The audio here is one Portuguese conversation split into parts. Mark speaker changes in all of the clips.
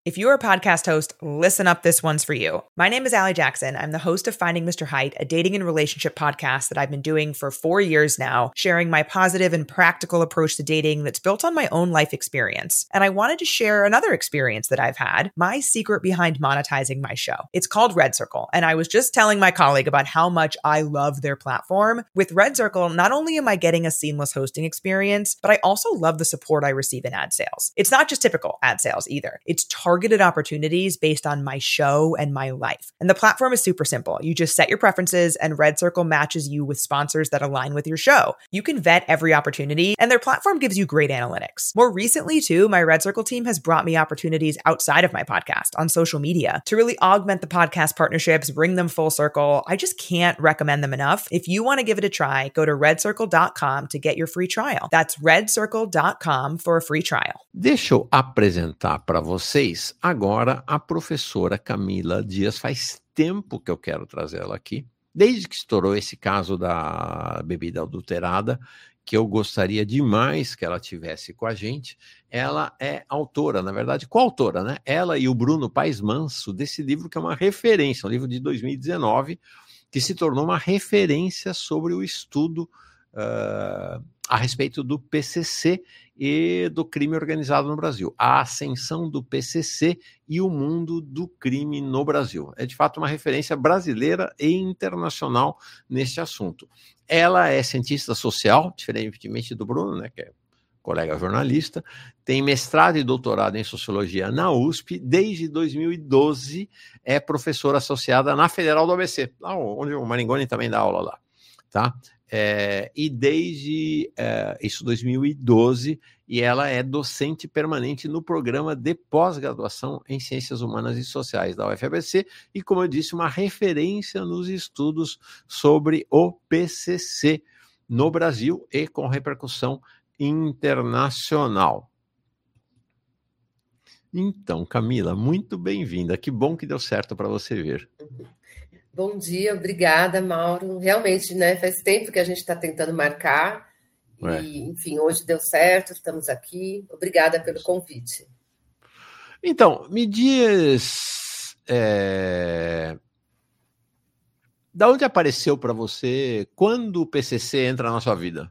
Speaker 1: If you're a podcast host, listen up, this one's for you. My name is Allie Jackson. I'm the host of Finding Mr. Height, a dating and relationship podcast that I've been doing for 4 years now, sharing my positive and practical approach to dating that's built on my own life experience. And I wanted to share another experience that I've had, my secret behind monetizing my show. It's called Red Circle, and I was just telling my colleague about how much I love their platform. With Red Circle, not only am I getting a seamless hosting experience, but I also love the support I receive in ad sales. It's not just typical ad sales either. It's targeted opportunities based on my show and my life. And the platform is super simple. You just set your preferences and Red Circle matches you with sponsors that align with your show. You can vet every opportunity and their platform gives you great analytics. More recently too, my Red Circle team has brought me opportunities outside of my podcast on social media to really augment the podcast partnerships, bring them full circle. I just can't recommend them enough. If you want to give it a try, go to redcircle.com to get your free trial. That's redcircle.com for a free trial.
Speaker 2: Deixa eu apresentar para vocês agora a professora Camila Dias. Faz tempo que eu quero trazer ela aqui, desde que estourou esse caso da bebida adulterada, que eu gostaria demais que ela tivesse com a gente. Ela é autora, na verdade, coautora, né? Ela e o Bruno Paes Manso, desse livro que é uma referência, um livro de 2019, que se tornou uma referência sobre o estudo a respeito do PCC e do crime organizado no Brasil. A ascensão do PCC e o mundo do crime no Brasil. É, de fato, uma referência brasileira e internacional neste assunto. Ela é cientista social, diferentemente do Bruno, né, que é colega jornalista, tem mestrado e doutorado em sociologia na USP, desde 2012 é professora associada na Federal do ABC, lá onde o Maringoni também dá aula lá, tá? E desde isso 2012, e ela é docente permanente no programa de pós-graduação em Ciências Humanas e Sociais da UFABC e, como eu disse, uma referência nos estudos sobre o PCC no Brasil e com repercussão internacional. Então, Camila, muito bem-vinda. Que bom que deu certo para você vir.
Speaker 3: Bom dia, obrigada, Mauro. Realmente, né, faz tempo que a gente está tentando marcar e, enfim, hoje deu certo, estamos aqui. Obrigada pelo convite.
Speaker 2: Então, me diz, da onde apareceu para você, quando o PCC entra na sua vida?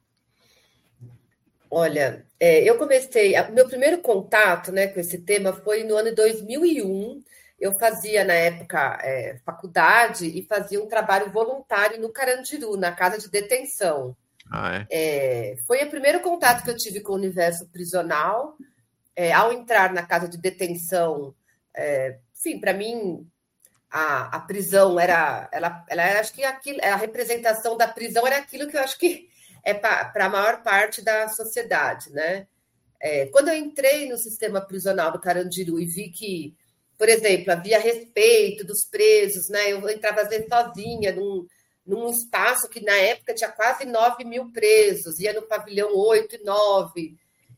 Speaker 3: Olha, eu comecei, meu primeiro contato, né, com esse tema foi no ano 2001. Eu fazia, na época, faculdade e fazia um trabalho voluntário no Carandiru, na casa de detenção. Foi o primeiro contato que eu tive com o universo prisional. Ao entrar na casa de detenção, sim, para mim, a prisão era... acho que a representação da prisão era aquilo que eu acho que é para a maior parte da sociedade, né? Quando eu entrei no sistema prisional do Carandiru e vi que, por exemplo, havia respeito dos presos, né? Eu entrava às vezes sozinha num espaço que na época tinha quase 9 mil presos, ia no pavilhão 8 e 9,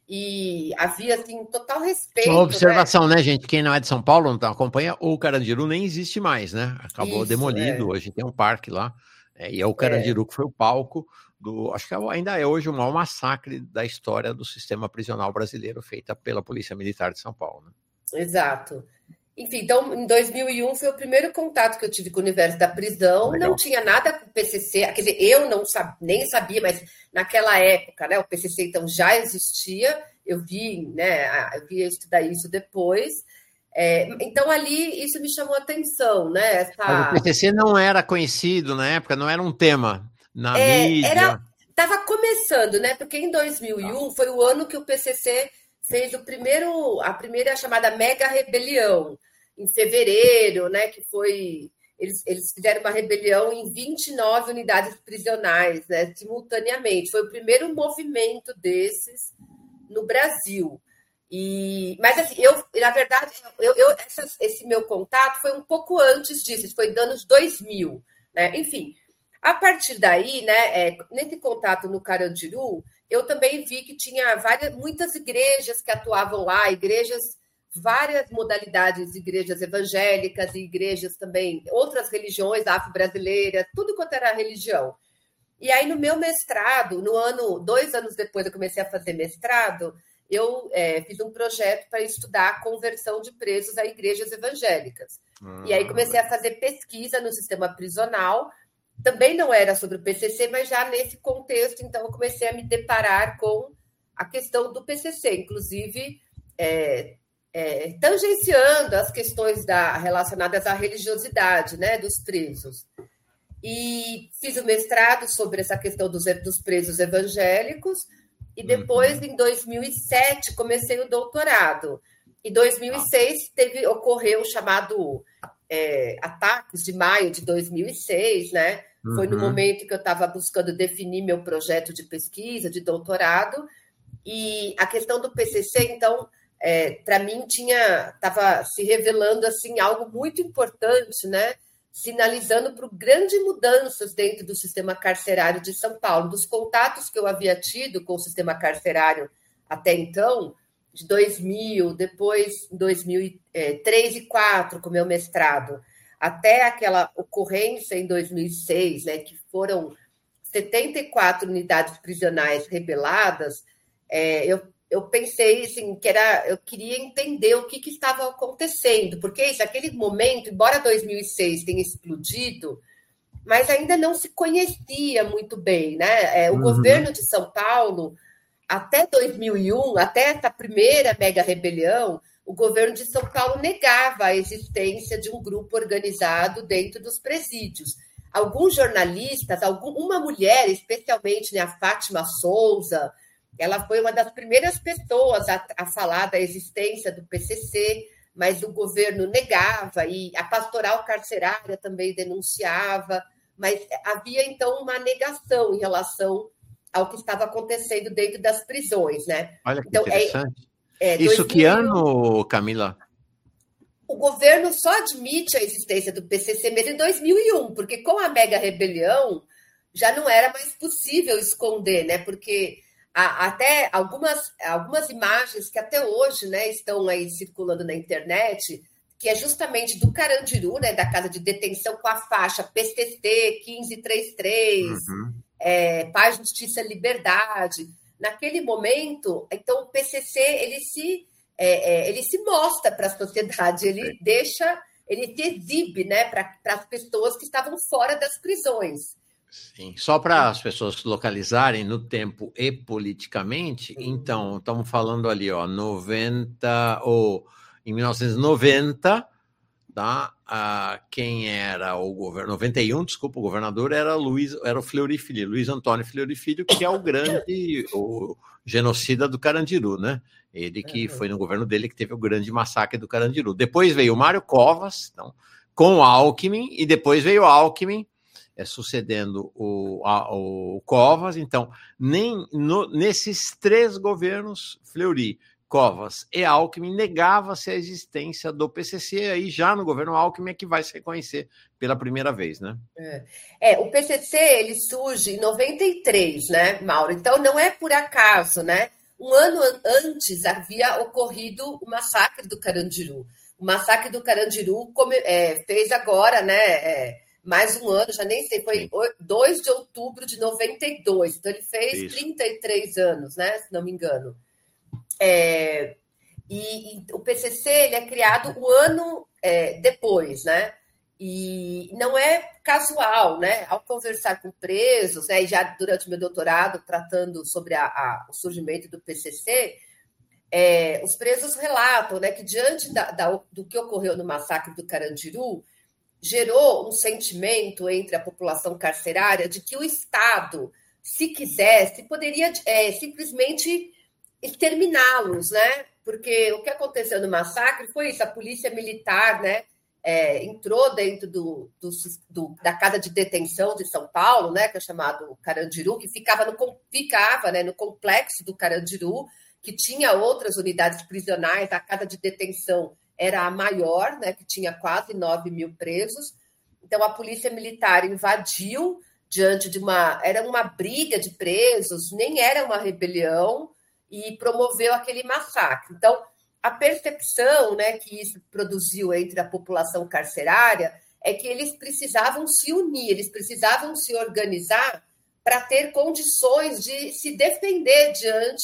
Speaker 3: e havia assim, total respeito.
Speaker 2: Uma observação, né, gente? Quem não é de São Paulo, não acompanha, o Carandiru nem existe mais, né? Acabou demolido, hoje tem um parque lá, e é o Carandiru que foi o palco acho que ainda é hoje o maior massacre da história do sistema prisional brasileiro, feita pela Polícia Militar de São Paulo, né?
Speaker 3: Exato. Enfim, então, em 2001 foi o primeiro contato que eu tive com o universo da prisão. Legal. Não tinha nada com o PCC, quer dizer, eu nem sabia, mas naquela época, né, o PCC então já existia. Eu vi estudar isso depois. Então, ali, isso me chamou a atenção, né?
Speaker 2: Mas o PCC não era conhecido na época, não era um tema na mídia.
Speaker 3: Estava começando, né? Porque em 2001 foi o ano que o PCC fez a primeira chamada Mega Rebelião, em fevereiro, né? Que foi... Eles fizeram uma rebelião em 29 unidades prisionais, né, simultaneamente. Foi o primeiro movimento desses no Brasil. Mas, assim, na verdade, esse meu contato foi um pouco antes disso, foi nos anos 2000, né? Enfim, a partir daí, né, nesse contato no Carandiru, eu também vi que tinha muitas igrejas que atuavam lá, várias modalidades, igrejas evangélicas e igrejas também, outras religiões afro-brasileiras, tudo quanto era religião. E aí, no meu mestrado, 2 anos depois eu comecei a fazer mestrado, eu fiz um projeto para estudar a conversão de presos a igrejas evangélicas. E aí comecei a fazer pesquisa no sistema prisional. Também não era sobre o PCC, mas já nesse contexto, então, eu comecei a me deparar com a questão do PCC, inclusive tangenciando as questões relacionadas à religiosidade, né, dos presos. E fiz o mestrado sobre essa questão dos presos evangélicos, e depois, em 2007, comecei o doutorado. Em 2006, ocorreu o chamado ataques de maio de 2006, né? Foi no momento que eu estava buscando definir meu projeto de pesquisa, de doutorado, e a questão do PCC, então, para mim, estava se revelando assim, algo muito importante, né? Sinalizando para grandes mudanças dentro do sistema carcerário de São Paulo. Dos contatos que eu havia tido com o sistema carcerário até então, de 2000, depois em 2003 e 2004, com o meu mestrado, até aquela ocorrência em 2006, né, que foram 74 unidades prisionais rebeladas, eu pensei assim, eu queria entender o que estava acontecendo, porque naquele momento, embora 2006 tenha explodido, mas ainda não se conhecia muito bem, né? O governo de São Paulo, até 2001, até essa primeira mega rebelião, o governo de São Paulo negava a existência de um grupo organizado dentro dos presídios. Alguns jornalistas, uma mulher, especialmente, né, a Fátima Souza, ela foi uma das primeiras pessoas a falar da existência do PCC, mas o governo negava, e a pastoral carcerária também denunciava, mas havia, então, uma negação em relação ao que estava acontecendo dentro das prisões, né?
Speaker 2: Olha que
Speaker 3: então,
Speaker 2: interessante. Isso 2001, que ano, Camila?
Speaker 3: O governo só admite a existência do PCC mesmo em 2001, porque com a mega rebelião já não era mais possível esconder, né? Porque até algumas imagens que até hoje, né, estão aí circulando na internet, que é justamente do Carandiru, né, da casa de detenção, com a faixa PCC 1533, Paz, Justiça, Liberdade. Naquele momento, então o PCC ele se mostra para a sociedade, ele se exibe, né, para as pessoas que estavam fora das prisões.
Speaker 2: Sim, só para as pessoas localizarem no tempo e politicamente, então, estamos falando ali, ó, em 1990, tá? Quem era o governo, 91, desculpa, o governador era o Fleury Filho, Luiz Antônio Fleury Filho, que é o genocida do Carandiru, né? Ele que foi no governo dele que teve o grande massacre do Carandiru. Depois veio o Mário Covas, então, com Alckmin, e depois veio Alckmin, sucedendo o Covas. Então, nesses três governos, Fleury, Covas e Alckmin, negava-se a existência do PCC, aí já no governo Alckmin é que vai se reconhecer pela primeira vez, né?
Speaker 3: O PCC, ele surge em 93, né, Mauro? Então, não é por acaso, né? Um ano antes havia ocorrido o massacre do Carandiru. O massacre do Carandiru fez agora, né, mais um ano, já nem sei, foi 2 de outubro de 92, então ele fez 33 anos, né, se não me engano. E o PCC ele é criado um ano depois, né, e não é casual, né, ao conversar com presos, né, e já durante o meu doutorado, tratando sobre o surgimento do PCC, os presos relatam, né, que diante do que ocorreu no massacre do Carandiru, gerou um sentimento entre a população carcerária de que o Estado, se quisesse, poderia simplesmente exterminá-los, né? Porque o que aconteceu no massacre foi isso, a polícia militar, né, entrou dentro da casa de detenção de São Paulo, né, que é chamado Carandiru, que ficava no complexo do Carandiru, que tinha outras unidades prisionais, a casa de detenção era a maior, né, que tinha quase 9 mil presos. Então, a polícia militar invadiu diante era uma briga de presos, nem era uma rebelião, e promoveu aquele massacre. Então, a percepção, né, que isso produziu entre a população carcerária é que eles precisavam se unir, eles precisavam se organizar para ter condições de se defender diante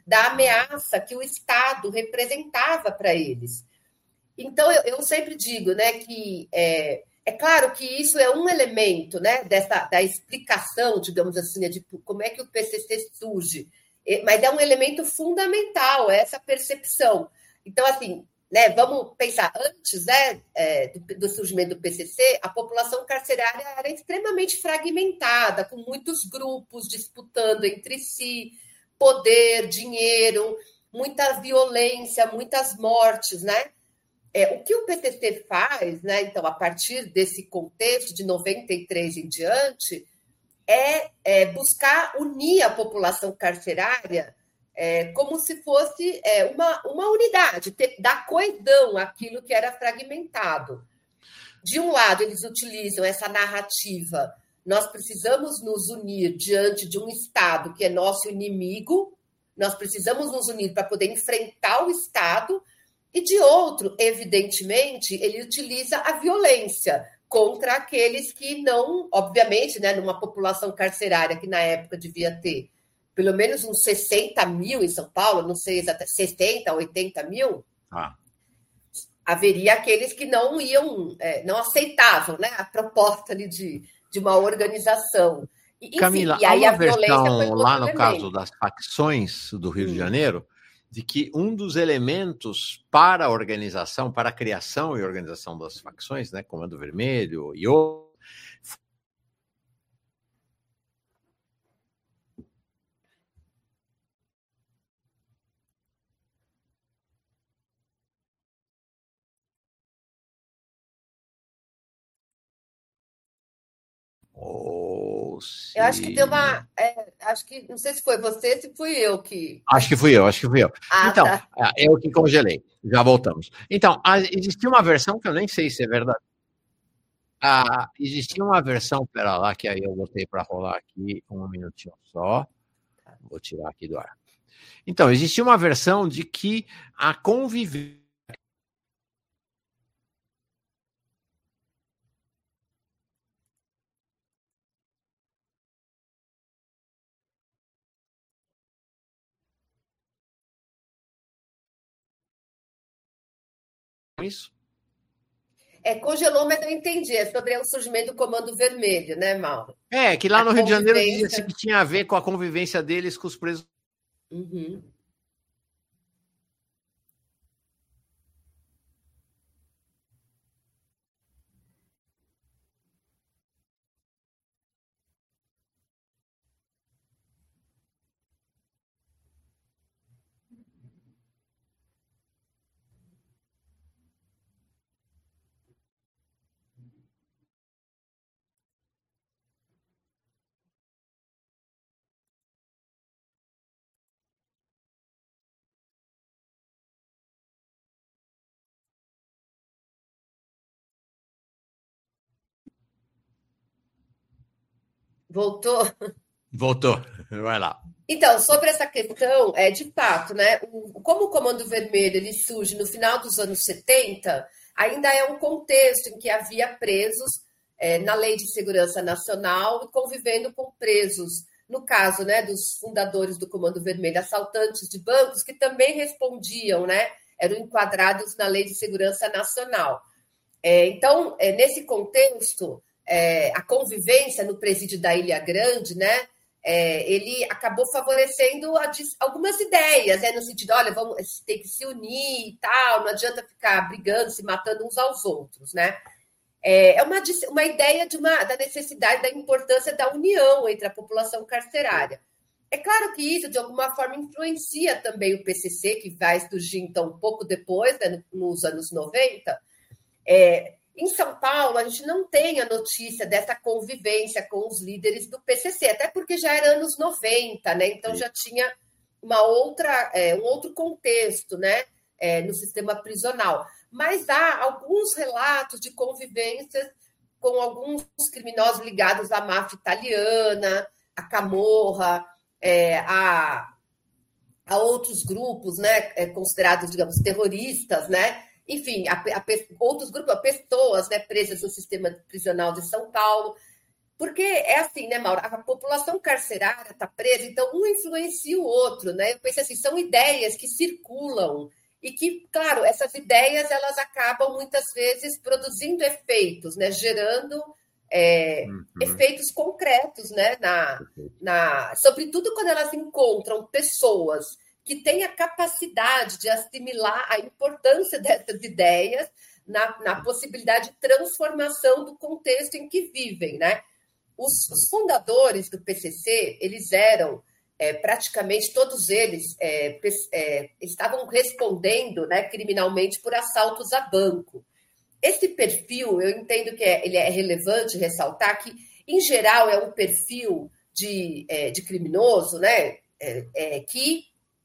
Speaker 3: da ameaça que o Estado representava para eles. Então, eu sempre digo, né, que é claro que isso é um elemento, né, da explicação, digamos assim, de como é que o PCC surge, mas é um elemento fundamental, essa percepção. Então, assim, né, vamos pensar, antes, né, do surgimento do PCC, a população carcerária era extremamente fragmentada, com muitos grupos disputando entre si poder, dinheiro, muita violência, muitas mortes, né? O que o PCC faz, né, então, a partir desse contexto de 93 em diante, é buscar unir a população carcerária como se fosse uma unidade, dar coesão àquilo que era fragmentado. De um lado, eles utilizam essa narrativa, nós precisamos nos unir diante de um Estado que é nosso inimigo, nós precisamos nos unir para poder enfrentar o Estado, e de outro, evidentemente, ele utiliza a violência contra aqueles que não, obviamente, né, numa população carcerária que na época devia ter pelo menos uns 60 mil em São Paulo, não sei exatamente, 60, 80 mil, haveria aqueles que não iam, não aceitavam, né, a proposta ali de uma organização. Enfim,
Speaker 2: Camila,
Speaker 3: e aí
Speaker 2: há
Speaker 3: a
Speaker 2: uma
Speaker 3: violência
Speaker 2: versão
Speaker 3: foi
Speaker 2: lá no caso das facções do Rio de Janeiro, de que um dos elementos para a organização, para a criação e organização das facções, né, Comando Vermelho e outros,
Speaker 3: eu acho que deu uma. Acho que. Não sei se foi você, se fui eu que.
Speaker 2: Acho que fui eu. Então,
Speaker 3: tá.
Speaker 2: eu que congelei. Já voltamos. Então, existia uma versão que eu nem sei se é verdade. Existia uma versão, pera lá, que aí eu botei para rolar aqui, um minutinho só. Vou tirar aqui do ar. Então, existia uma versão de que a convivência. Isso?
Speaker 3: Congelou, mas eu entendi. É sobre o surgimento do Comando Vermelho, né, Mauro?
Speaker 2: Que lá no Rio de Janeiro dizia que tinha a ver com a convivência deles com os presos.
Speaker 3: Uhum. Voltou?
Speaker 2: Voltou. Vai lá.
Speaker 3: Então, sobre essa questão, de fato, né, como o Comando Vermelho ele surge no final dos anos 70, ainda é um contexto em que havia presos na Lei de Segurança Nacional e convivendo com presos, no caso, né, dos fundadores do Comando Vermelho, assaltantes de bancos que também respondiam, né, eram enquadrados na Lei de Segurança Nacional. Então, nesse contexto, a convivência no presídio da Ilha Grande, né, ele acabou favorecendo algumas ideias, no sentido, olha, vamos ter que se unir e tal, não adianta ficar brigando, se matando uns aos outros, né? É uma ideia da necessidade, da importância da união entre a população carcerária. É claro que isso, de alguma forma, influencia também o PCC, que vai surgir, então, um pouco depois, né, nos anos 90. Em São Paulo, a gente não tem a notícia dessa convivência com os líderes do PCC, até porque já era anos 90, né? Então já tinha um outro contexto, né? No sistema prisional. Mas há alguns relatos de convivência com alguns criminosos ligados à máfia italiana, à Camorra, a outros grupos, né? Considerados, digamos, terroristas, né? Enfim, outros grupos, pessoas, né, presas no sistema prisional de São Paulo. Porque é assim, né, Mauro? A população carcerária está presa, então um influencia o outro, né? Eu pensei assim, são ideias que circulam e que, claro, essas ideias elas acabam muitas vezes produzindo efeitos, né? Gerando efeitos concretos, né? Sobretudo quando elas encontram pessoas que têm a capacidade de assimilar a importância dessas ideias na possibilidade de transformação do contexto em que vivem, né? Os fundadores do PCC, eles eram praticamente todos eles estavam respondendo, né, criminalmente por assaltos a banco. Esse perfil, eu entendo que ele é relevante ressaltar que, em geral, é um perfil de criminoso, né, que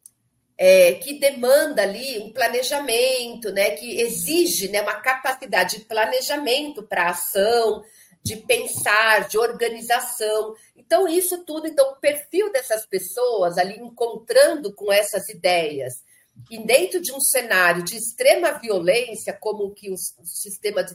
Speaker 3: demanda ali um planejamento, né, que exige, né, uma capacidade de planejamento para a ação, de pensar, de organização. Então, isso tudo, então, o perfil dessas pessoas ali encontrando com essas ideias, e dentro de um cenário de extrema violência, como que o sistema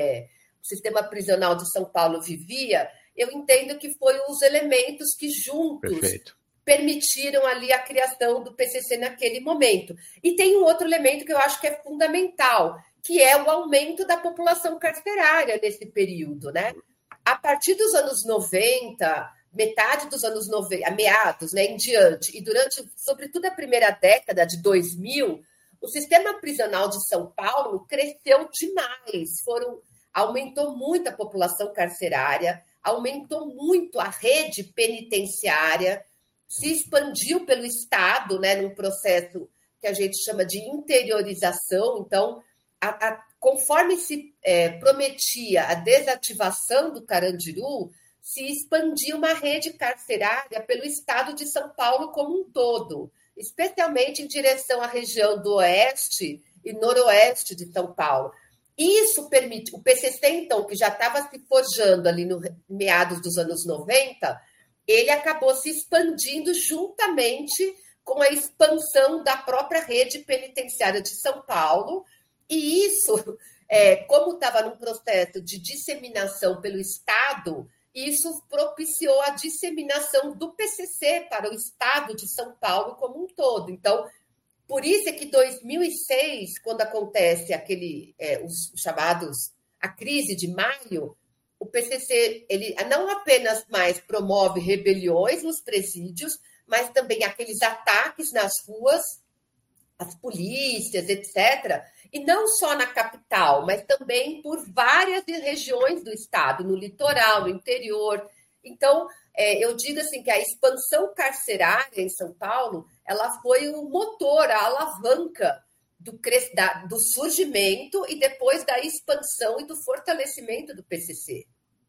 Speaker 3: prisional de São Paulo vivia, eu entendo que foram os elementos que juntos permitiram ali a criação do PCC naquele momento. E tem um outro elemento que eu acho que é fundamental, que é o aumento da população carcerária nesse período, né? A partir dos anos 90, metade dos anos 90, meados, né, em diante, e durante, sobretudo, a primeira década de 2000, o sistema prisional de São Paulo cresceu demais. Aumentou muito a população carcerária, aumentou muito a rede penitenciária, se expandiu pelo Estado, né, num processo que a gente chama de interiorização. Então, conforme se prometia a desativação do Carandiru, se expandia uma rede carcerária pelo Estado de São Paulo como um todo, especialmente em direção à região do Oeste e Noroeste de São Paulo. Isso permite, o PCC, então, que já estava se forjando ali no meados dos anos 90, ele acabou se expandindo juntamente com a expansão da própria rede penitenciária de São Paulo, e isso, como estava num processo de disseminação pelo Estado, isso propiciou a disseminação do PCC para o Estado de São Paulo como um todo. Então, por isso é que em 2006, quando acontece os chamados a crise de maio, o PCC ele não apenas mais promove rebeliões nos presídios, mas também aqueles ataques nas ruas, as polícias, etc., e não só na capital, mas também por várias regiões do estado, no litoral, no interior. Então, eu digo assim que a expansão carcerária em São Paulo, ela foi o motor, a alavanca do surgimento e depois da expansão e do fortalecimento do PCC.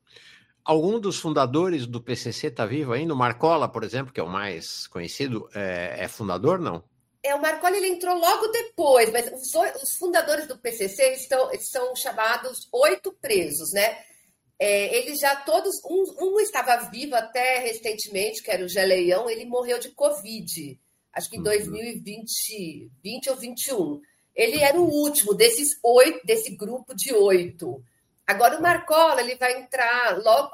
Speaker 2: Algum dos fundadores do PCC está vivo ainda? O Marcola, por exemplo, que é o mais conhecido, é fundador, não?
Speaker 3: O Marcola ele entrou logo depois, mas os fundadores do PCC eles são chamados 8 presos, né? Eles já todos... Um estava vivo até recentemente, que era o Geleião, ele morreu de Covid, acho que em 2020 ou 21. Ele era o último desses 8, desse grupo de 8. Agora, o Marcola ele vai entrar logo,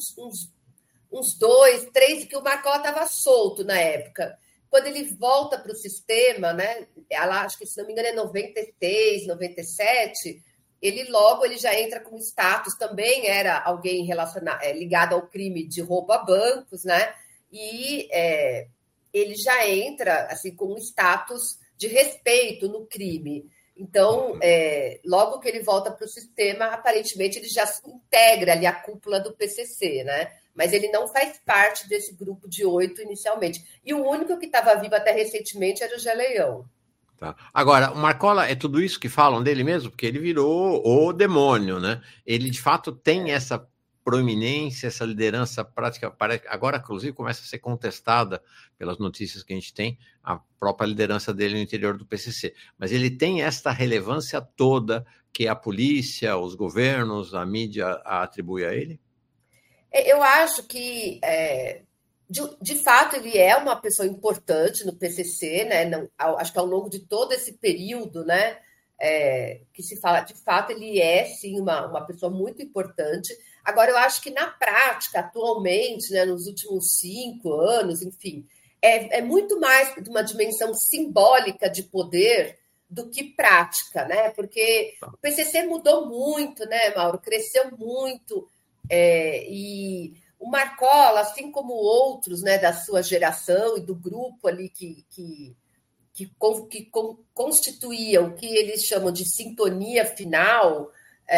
Speaker 3: uns 2, 3, que o Marcola estava solto na época. Quando ele volta para o sistema, né, acho que, se não me engano, é 96, 97, ele já entra com status, também era alguém ligado ao crime de roubo a bancos, né? E ele já entra assim, com um status de respeito no crime. Então, logo que ele volta para o sistema, aparentemente ele já se integra ali à cúpula do PCC, né? Mas ele não faz parte desse grupo de 8 inicialmente. E o único que estava vivo até recentemente era o Geleião.
Speaker 2: Tá. Agora, o Marcola, é tudo isso que falam dele mesmo? Porque ele virou o demônio, né? Ele, de fato, tem essa proeminência, essa liderança prática. Agora, inclusive, começa a ser contestada pelas notícias que a gente tem, a própria liderança dele no interior do PCC. Mas ele tem esta relevância toda que a polícia, os governos, a mídia atribui a ele?
Speaker 3: Eu acho que, de fato, ele é uma pessoa importante no PCC, né? Acho que ao longo de todo esse período, né, que se fala, de fato, ele é, sim, uma pessoa muito importante. Agora, eu acho que na prática, atualmente, né, nos últimos 5 anos, enfim, é muito mais de uma dimensão simbólica de poder do que prática, né? Porque o PCC mudou muito, né, Mauro? Cresceu muito, e o Marcola, assim como outros, né, da sua geração e do grupo ali que constituía o que eles chamam de sintonia final,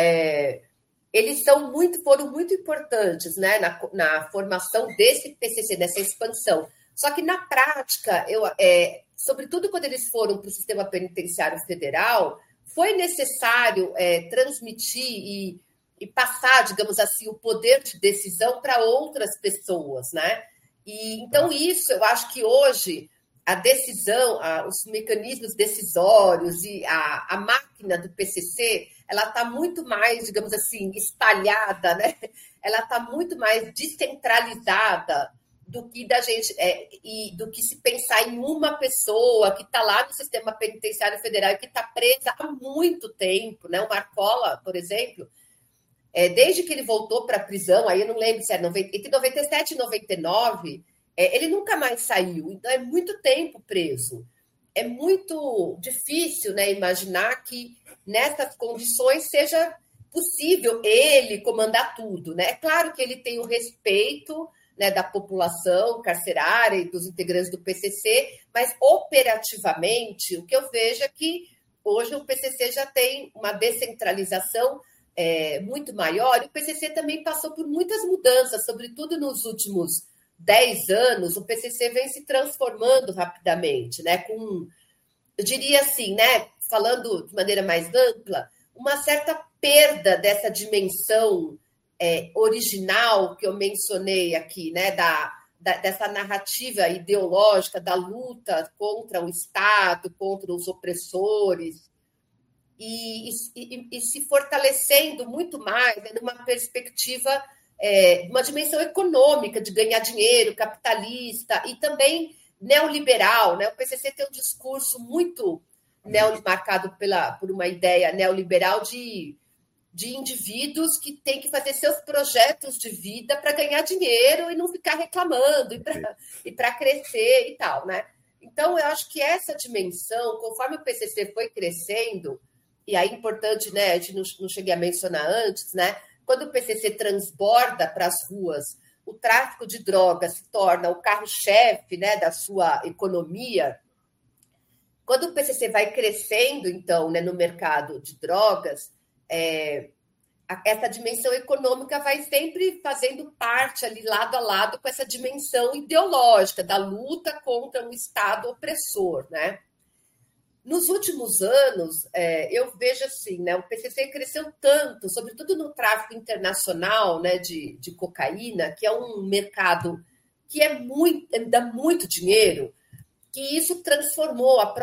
Speaker 3: eles foram muito importantes, né, na formação desse PCC, dessa expansão. Só que, na prática, sobretudo quando eles foram para o sistema penitenciário federal, foi necessário transmitir e passar, digamos assim, o poder de decisão para outras pessoas, né? E, então, isso, eu acho que hoje a decisão, os mecanismos decisórios e a máquina do PCC, ela está muito mais, digamos assim, espalhada, né? Ela está muito mais descentralizada do que e do que se pensar em uma pessoa que está lá no sistema penitenciário federal e que está presa há muito tempo, né? O Marcola, por exemplo, desde que ele voltou para a prisão, aí eu não lembro se era entre 97 e 99, ele nunca mais saiu, então é muito tempo preso. É muito difícil, né, imaginar que nessas condições seja possível ele comandar tudo, né? É claro que ele tem o respeito, né, da população carcerária e dos integrantes do PCC, mas operativamente o que eu vejo é que hoje o PCC já tem uma descentralização muito maior, e o PCC também passou por muitas mudanças, sobretudo nos últimos 10 anos, o PCC vem se transformando rapidamente, né? Eu diria assim, né, falando de maneira mais ampla, uma certa perda dessa dimensão original que eu mencionei aqui, né, dessa narrativa ideológica da luta contra o Estado, contra os opressores, e se fortalecendo muito mais, né, numa perspectiva, uma dimensão econômica, de ganhar dinheiro, capitalista, e também neoliberal, né? O PCC tem um discurso muito marcado por uma ideia neoliberal de indivíduos que têm que fazer seus projetos de vida para ganhar dinheiro e não ficar reclamando, e para crescer e tal, né? Então, eu acho que essa dimensão, conforme o PCC foi crescendo, e aí é importante, né, a gente não cheguei a mencionar antes, né? Quando o PCC transborda para as ruas, o tráfico de drogas se torna o carro-chefe, né, da sua economia. Quando o PCC vai crescendo, então, né, no mercado de drogas, essa dimensão econômica vai sempre fazendo parte ali, lado a lado, com essa dimensão ideológica da luta contra um Estado opressor, né? Nos últimos anos, eu vejo assim, né, o PCC cresceu tanto, sobretudo no tráfico internacional, né, de cocaína, que é um mercado que dá muito dinheiro, que isso transformou o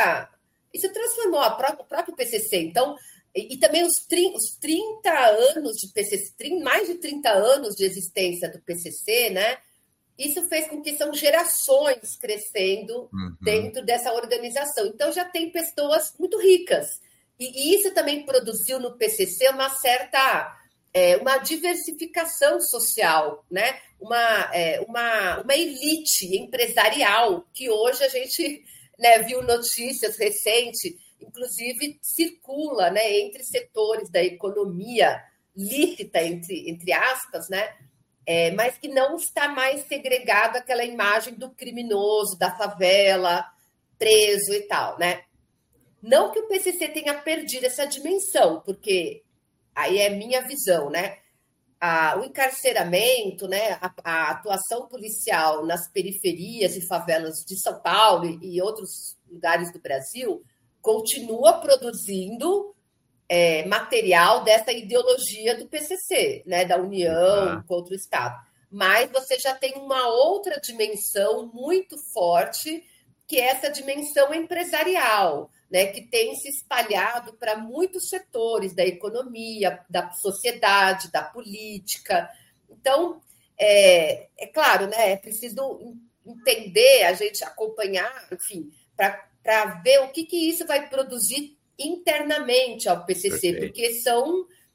Speaker 3: próprio PCC. Então, e também os 30 anos de PCC, mais de 30 anos de existência do PCC, né? Isso fez com que são gerações crescendo dentro dessa organização. Então, já tem pessoas muito ricas. E isso também produziu no PCC uma certa uma diversificação social, né? Uma elite empresarial que hoje a gente, né, viu notícias recentes, inclusive circula, né, entre setores da economia lícita, entre aspas, né? Mas que não está mais segregado aquela imagem do criminoso, da favela, preso e tal, né? Não que o PCC tenha perdido essa dimensão, porque aí é minha visão, né? O encarceramento, né? A atuação policial nas periferias e favelas de São Paulo e outros lugares do Brasil continua produzindo material dessa ideologia do PCC, né, da união contra o Estado. Mas você já tem uma outra dimensão muito forte, que é essa dimensão empresarial, né, que tem se espalhado para muitos setores da economia, da sociedade, da política. Então, é claro, né, é preciso entender, a gente acompanhar, enfim, para ver o que isso vai produzir internamente ao PCC, porque são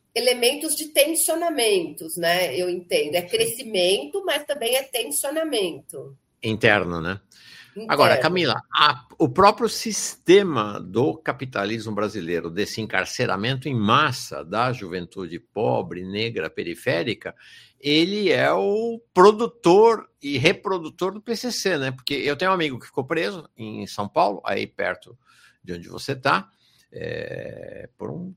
Speaker 3: elementos de tensionamentos, né? Eu entendo. É crescimento, mas também é tensionamento.
Speaker 2: Interno, né?
Speaker 3: Interno.
Speaker 2: Agora, Camila, o próprio sistema do capitalismo brasileiro, desse encarceramento em massa da juventude pobre, negra, periférica, ele é o produtor e reprodutor do PCC, né? Porque eu tenho um amigo que ficou preso em São Paulo, aí perto de onde você está, por um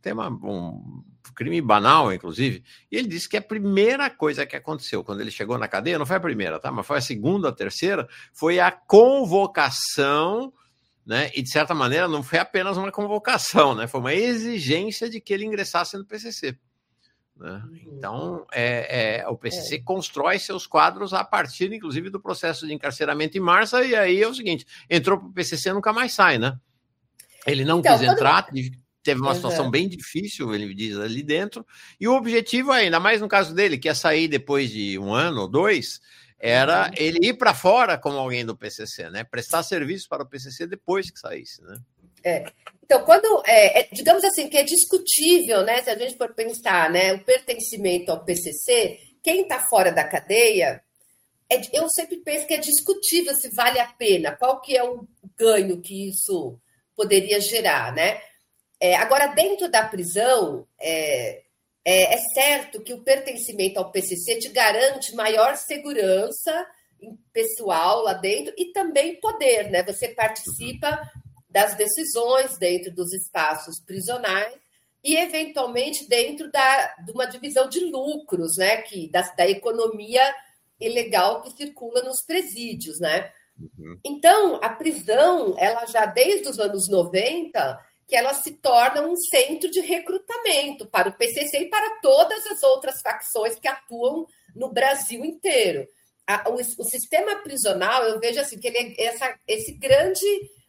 Speaker 2: crime banal, inclusive, e ele disse que a primeira coisa que aconteceu quando ele chegou na cadeia, não foi a primeira, tá? Mas foi a segunda, a terceira, foi a convocação, né? E de certa maneira não foi apenas uma convocação, né? Foi uma exigência de que ele ingressasse no PCC. Né? Então, o PCC constrói seus quadros a partir, inclusive, do processo de encarceramento em março, e aí é o seguinte, entrou para o PCC nunca mais sai, né? Ele não quis entrar, teve uma situação bem difícil, ele diz, ali dentro, e o objetivo, ainda mais no caso dele, que é sair depois de 1 ano ou 2, era ele ir para fora como alguém do PCC, né? Prestar serviço para o PCC depois que saísse, né?
Speaker 3: Então, quando, digamos assim, que é discutível, né? Se a gente for pensar, né, o pertencimento ao PCC, quem está fora da cadeia, eu sempre penso que é discutível se vale a pena, qual que é o ganho que isso poderia gerar, né? Agora, dentro da prisão, é certo que o pertencimento ao PCC te garante maior segurança pessoal lá dentro e também poder, né? Você participa das decisões dentro dos espaços prisionais e, eventualmente, dentro de uma divisão de lucros, né? Da economia ilegal que circula nos presídios, né? Então, a prisão, ela já desde os anos 90, que ela se torna um centro de recrutamento para o PCC e para todas as outras facções que atuam no Brasil inteiro. O sistema prisional, eu vejo assim, que ele é esse grande,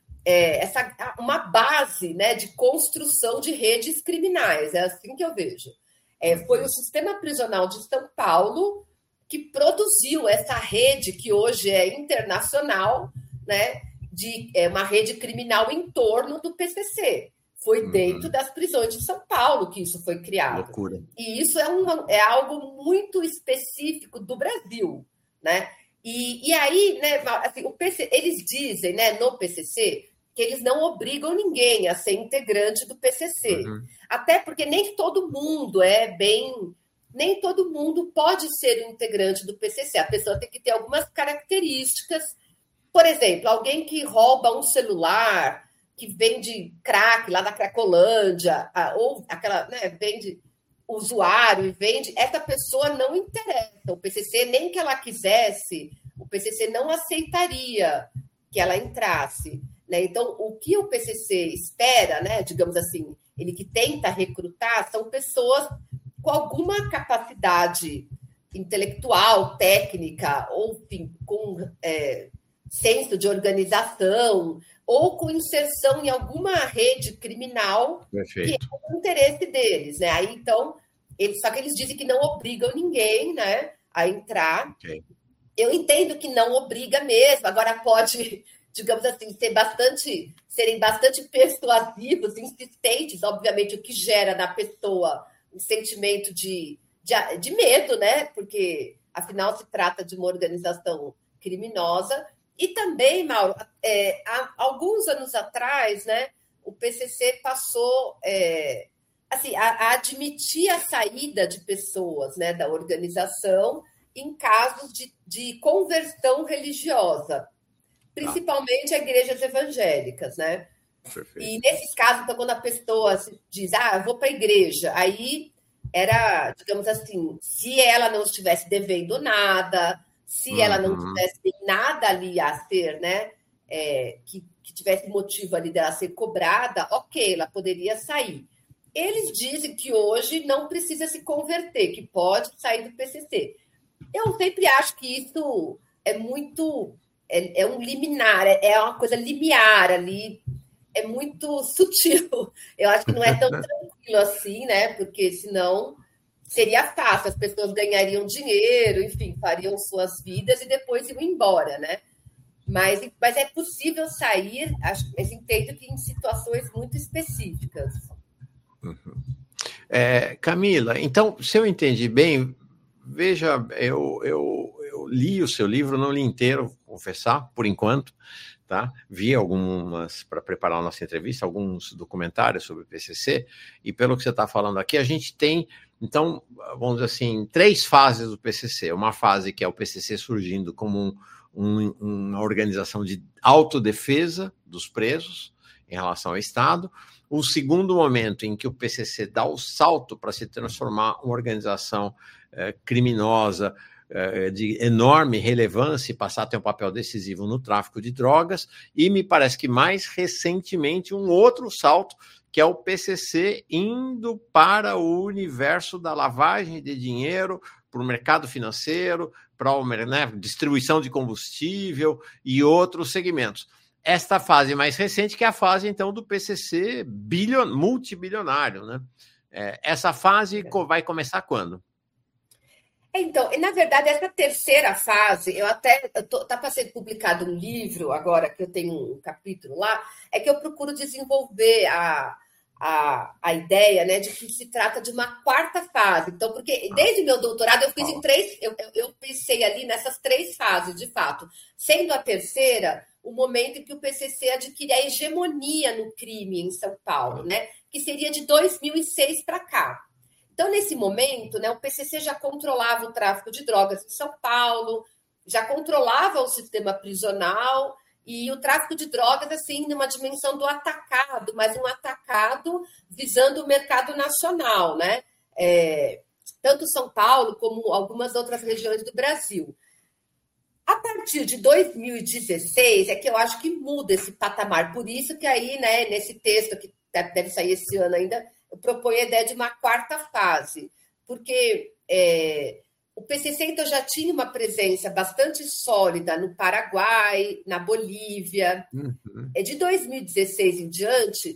Speaker 3: uma base, né, de construção de redes criminais, é assim que eu vejo. Foi o sistema prisional de São Paulo que produziu essa rede que hoje é internacional, né, de uma rede criminal em torno do PCC. Foi dentro das prisões de São Paulo que isso foi criado.
Speaker 2: Loucura.
Speaker 3: E isso é algo muito específico do Brasil, né? E aí, né, assim, eles dizem, né, no PCC, que eles não obrigam ninguém a ser integrante do PCC. Até porque nem todo mundo nem todo mundo pode ser um integrante do PCC. A pessoa tem que ter algumas características. Por exemplo, alguém que rouba um celular, que vende crack lá da Cracolândia, ou aquela, né, vende usuário e vende, essa pessoa não interessa. O PCC, nem que ela quisesse, o PCC não aceitaria que ela entrasse. Né? Então, o que o PCC espera, né, digamos assim, ele que tenta recrutar, são pessoas com alguma capacidade intelectual, técnica, ou enfim, com senso de organização, ou com inserção em alguma rede criminal. Perfeito. Que é o interesse deles. Né? Aí, então, só que eles dizem que não obrigam ninguém, né, a entrar. Okay. Eu entendo que não obriga mesmo, agora pode, digamos assim, serem bastante persuasivos, insistentes, obviamente, o que gera na pessoa um sentimento de medo, né? Porque, afinal, se trata de uma organização criminosa. E também, Mauro, há alguns anos atrás, né, o PCC passou a admitir a saída de pessoas, né, da organização em casos de conversão religiosa, principalmente a igrejas evangélicas, né? Perfeito. E nesses casos, então, quando a pessoa diz, eu vou para a igreja, aí era, digamos assim, se ela não estivesse devendo nada, se ela não tivesse nada ali a ser, né, que tivesse motivo ali dela ser cobrada, ok, ela poderia sair. Eles dizem que hoje não precisa se converter, que pode sair do PCC. Eu sempre acho que isso é muito... É um liminar, é uma coisa limiar ali, é muito sutil. Eu acho que não é tão tranquilo assim, né? Porque senão seria fácil, as pessoas ganhariam dinheiro, enfim, fariam suas vidas e depois iam embora, né? Mas é possível sair, mas entendo que em situações muito específicas.
Speaker 2: Camila, então, se eu entendi bem, veja, eu li o seu livro, não li inteiro, vou confessar, por enquanto, tá? Vi algumas, para preparar a nossa entrevista, alguns documentários sobre o PCC, e pelo que você está falando aqui, a gente tem, então, vamos dizer assim, 3 fases do PCC. Uma fase que é o PCC surgindo como uma organização de autodefesa dos presos em relação ao Estado. O segundo momento em que o PCC dá o salto para se transformar uma organização criminosa de enorme relevância e passar a ter um papel decisivo no tráfico de drogas. E me parece que mais recentemente um outro salto, que é o PCC indo para o universo da lavagem de dinheiro, para o mercado financeiro, para a distribuição de combustível e outros segmentos. Esta fase mais recente, que é a fase, então, do PCC multibilionário, né? Essa fase vai começar quando?
Speaker 3: Então, na verdade, essa terceira fase, tá para ser publicado um livro, agora que eu tenho um capítulo lá, é que eu procuro desenvolver a ideia, né, de que se trata de uma quarta fase. Então, porque desde meu doutorado eu fiz em 3, eu pensei ali nessas 3 fases, de fato. Sendo a terceira, o momento em que o PCC adquire a hegemonia no crime em São Paulo, né, que seria de 2006 para cá. Então, nesse momento, né, o PCC já controlava o tráfico de drogas em São Paulo, já controlava o sistema prisional e o tráfico de drogas, assim, numa dimensão do atacado, mas um atacado visando o mercado nacional, né? Tanto São Paulo como algumas outras regiões do Brasil. A partir de 2016 é que eu acho que muda esse patamar. Por isso que aí, né, nesse texto, que deve sair esse ano ainda, eu proponho a ideia de uma quarta fase, porque o PCC então já tinha uma presença bastante sólida no Paraguai, na Bolívia. De 2016 em diante,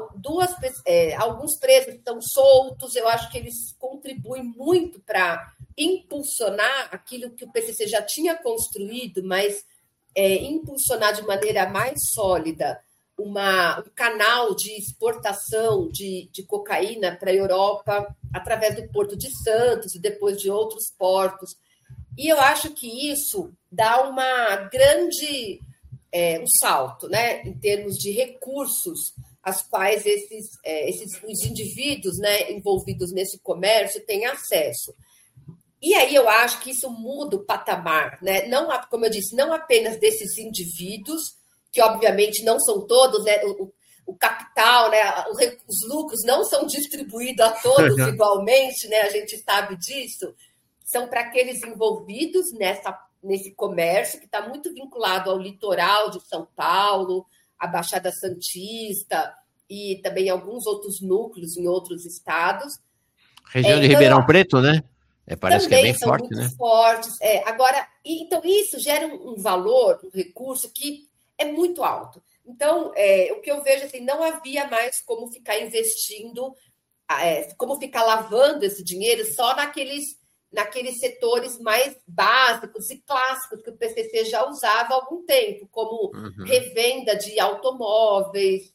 Speaker 3: alguns presos estão soltos, eu acho que eles contribuem muito para impulsionar aquilo que o PCC já tinha construído, mas impulsionar de maneira mais sólida um canal de exportação de cocaína para a Europa através do Porto de Santos e depois de outros portos. E eu acho que isso dá uma grande um salto, né, em termos de recursos às quais os indivíduos, né, envolvidos nesse comércio têm acesso. E aí eu acho que isso muda o patamar, né? Não, como eu disse, não apenas desses indivíduos, que obviamente não são todos, né? O capital, né? Os lucros não são distribuídos a todos igualmente, né? A gente sabe disso. São para aqueles envolvidos nesse comércio, que está muito vinculado ao litoral de São Paulo, à Baixada Santista e também alguns outros núcleos em outros estados.
Speaker 2: Região de Ribeirão Preto, né? Parece que é bem forte, né?
Speaker 3: Também são muito fortes. Agora, então isso gera um valor, um recurso que é muito alto. Então, o que eu vejo assim, não havia mais como ficar investindo, como ficar lavando esse dinheiro só naqueles setores mais básicos e clássicos que o PCC já usava há algum tempo, como revenda de automóveis,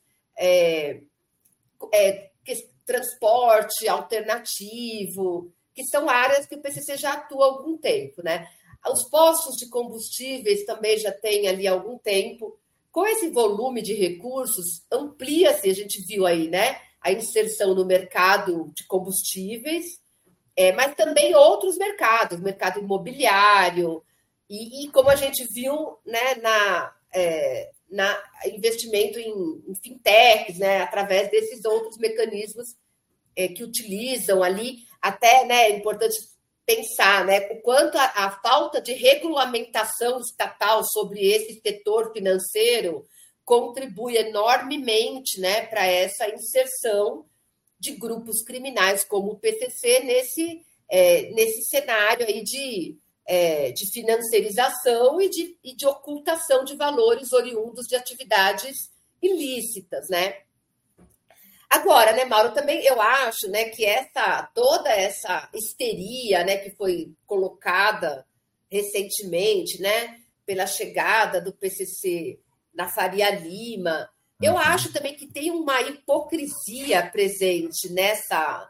Speaker 3: transporte alternativo, que são áreas que o PCC já atua há algum tempo, né? Os postos de combustíveis também já tem ali há algum tempo. Com esse volume de recursos, amplia-se, a gente viu aí, né, a inserção no mercado de combustíveis, mas também outros mercados, mercado imobiliário, e como a gente viu, né, na investimento em fintechs, né, através desses outros mecanismos que utilizam ali, até, né, é importante pensar, né, o quanto a falta de regulamentação estatal sobre esse setor financeiro contribui enormemente, né, para essa inserção de grupos criminais como o PCC nesse cenário aí de financiarização e de ocultação de valores oriundos de atividades ilícitas, né? Agora, né, Mauro, também eu acho, né, que toda essa histeria, né, que foi colocada recentemente, né, pela chegada do PCC na Faria Lima, eu acho também que tem uma hipocrisia presente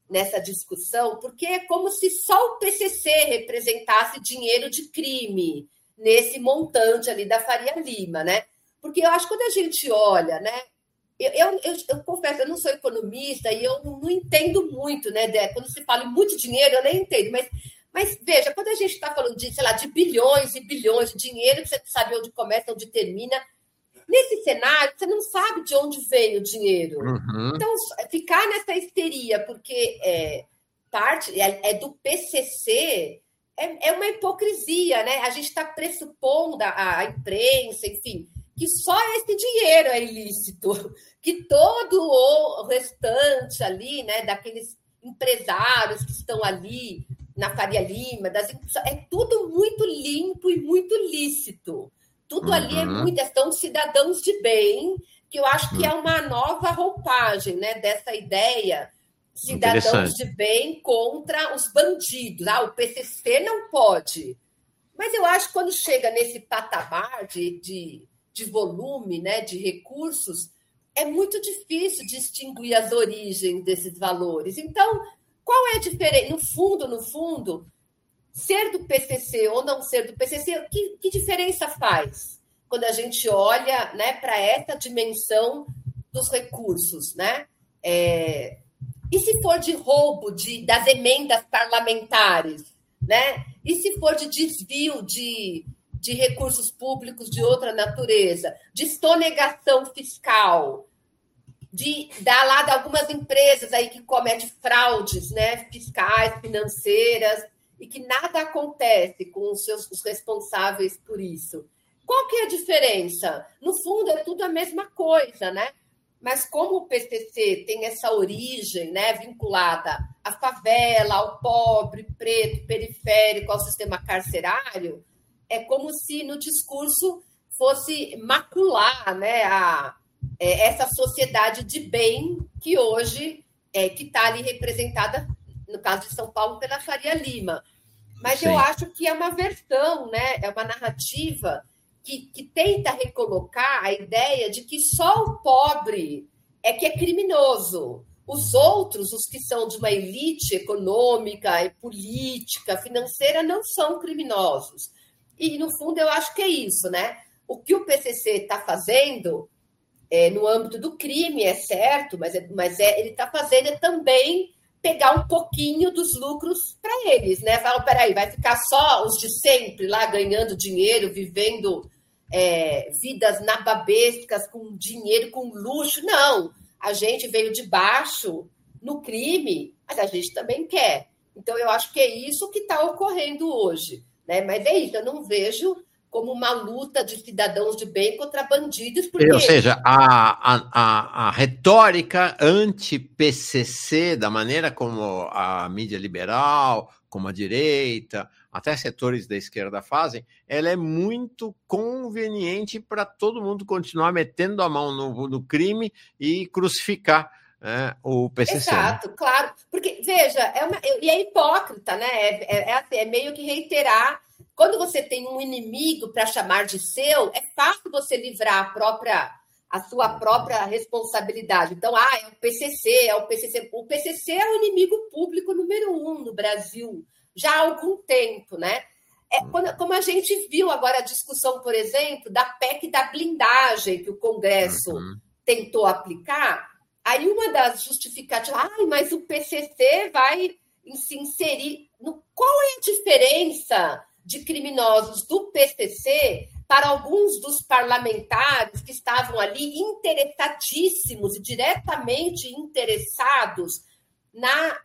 Speaker 3: nessa discussão, porque é como se só o PCC representasse dinheiro de crime nesse montante ali da Faria Lima, né? Porque eu acho que quando a gente olha, né? Eu confesso, eu não sou economista e eu não entendo muito, né? Quando se fala em muito dinheiro, eu nem entendo, mas veja, quando a gente está falando de, sei lá, de bilhões e bilhões de dinheiro, você sabe onde começa, onde termina. Nesse cenário, você não sabe de onde vem o dinheiro.
Speaker 2: Uhum.
Speaker 3: Então, ficar nessa histeria, porque parte é do PCC, é uma hipocrisia, né? A gente está pressupondo a imprensa, enfim, que só esse dinheiro é ilícito, que todo o restante ali, né, daqueles empresários que estão ali na Faria Lima, é tudo muito limpo e muito lícito. Tudo ali é muito, são cidadãos de bem, que eu acho que é uma nova roupagem, né, dessa ideia, cidadãos de bem contra os bandidos. O PCC não pode. Mas eu acho que quando chega nesse patamar de volume, né, de recursos, é muito difícil distinguir as origens desses valores. Então, qual é a diferença? No fundo, ser do PCC ou não ser do PCC, que diferença faz quando a gente olha, né, para essa dimensão dos recursos, né? E se for de roubo das emendas parlamentares, né? E se for de desvio de recursos públicos de outra natureza, de sonegação fiscal, de algumas empresas aí que cometem fraudes, né, fiscais, financeiras, e que nada acontece com os responsáveis por isso. Qual que é a diferença? No fundo, é tudo a mesma coisa, né? Mas como o PCC tem essa origem, né, vinculada à favela, ao pobre, preto, periférico, ao sistema carcerário, é como se no discurso fosse macular, né, essa sociedade de bem que hoje que está ali representada, no caso de São Paulo, pela Faria Lima. Mas Sim. Eu acho que é uma versão, né, é uma narrativa que tenta recolocar a ideia de que só o pobre é que é criminoso. Os outros, os que são de uma elite econômica, e política, financeira, não são criminosos. E, no fundo, eu acho que é isso, né? O que o PCC está fazendo no âmbito do crime, é certo, mas ele está fazendo também pegar um pouquinho dos lucros para eles, né? Fala, peraí, vai ficar só os de sempre lá ganhando dinheiro, vivendo vidas nababescas, com dinheiro, com luxo. Não, a gente veio de baixo no crime, mas a gente também quer. Então, eu acho que é isso que está ocorrendo hoje, né? Mas é isso, eu não vejo como uma luta de cidadãos de bem contra bandidos. Porque...
Speaker 2: Ou seja, a retórica anti-PCC, da maneira como a mídia liberal, como a direita, até setores da esquerda fazem, ela é muito conveniente para todo mundo continuar metendo a mão no crime e crucificar o PCC.
Speaker 3: Exato, né? Claro. Porque, veja, e é hipócrita, né? É meio que reiterar. Quando você tem um inimigo para chamar de seu, é fácil você livrar a sua própria responsabilidade. Então, é o PCC. O PCC é o inimigo público número 1 no Brasil, já há algum tempo, né? Como a gente viu agora a discussão, por exemplo, da PEC da blindagem que o Congresso tentou aplicar, aí uma das justificativas, mas o PCC vai se inserir. Qual é a diferença de criminosos do PCC para alguns dos parlamentares que estavam ali interessadíssimos e diretamente interessados na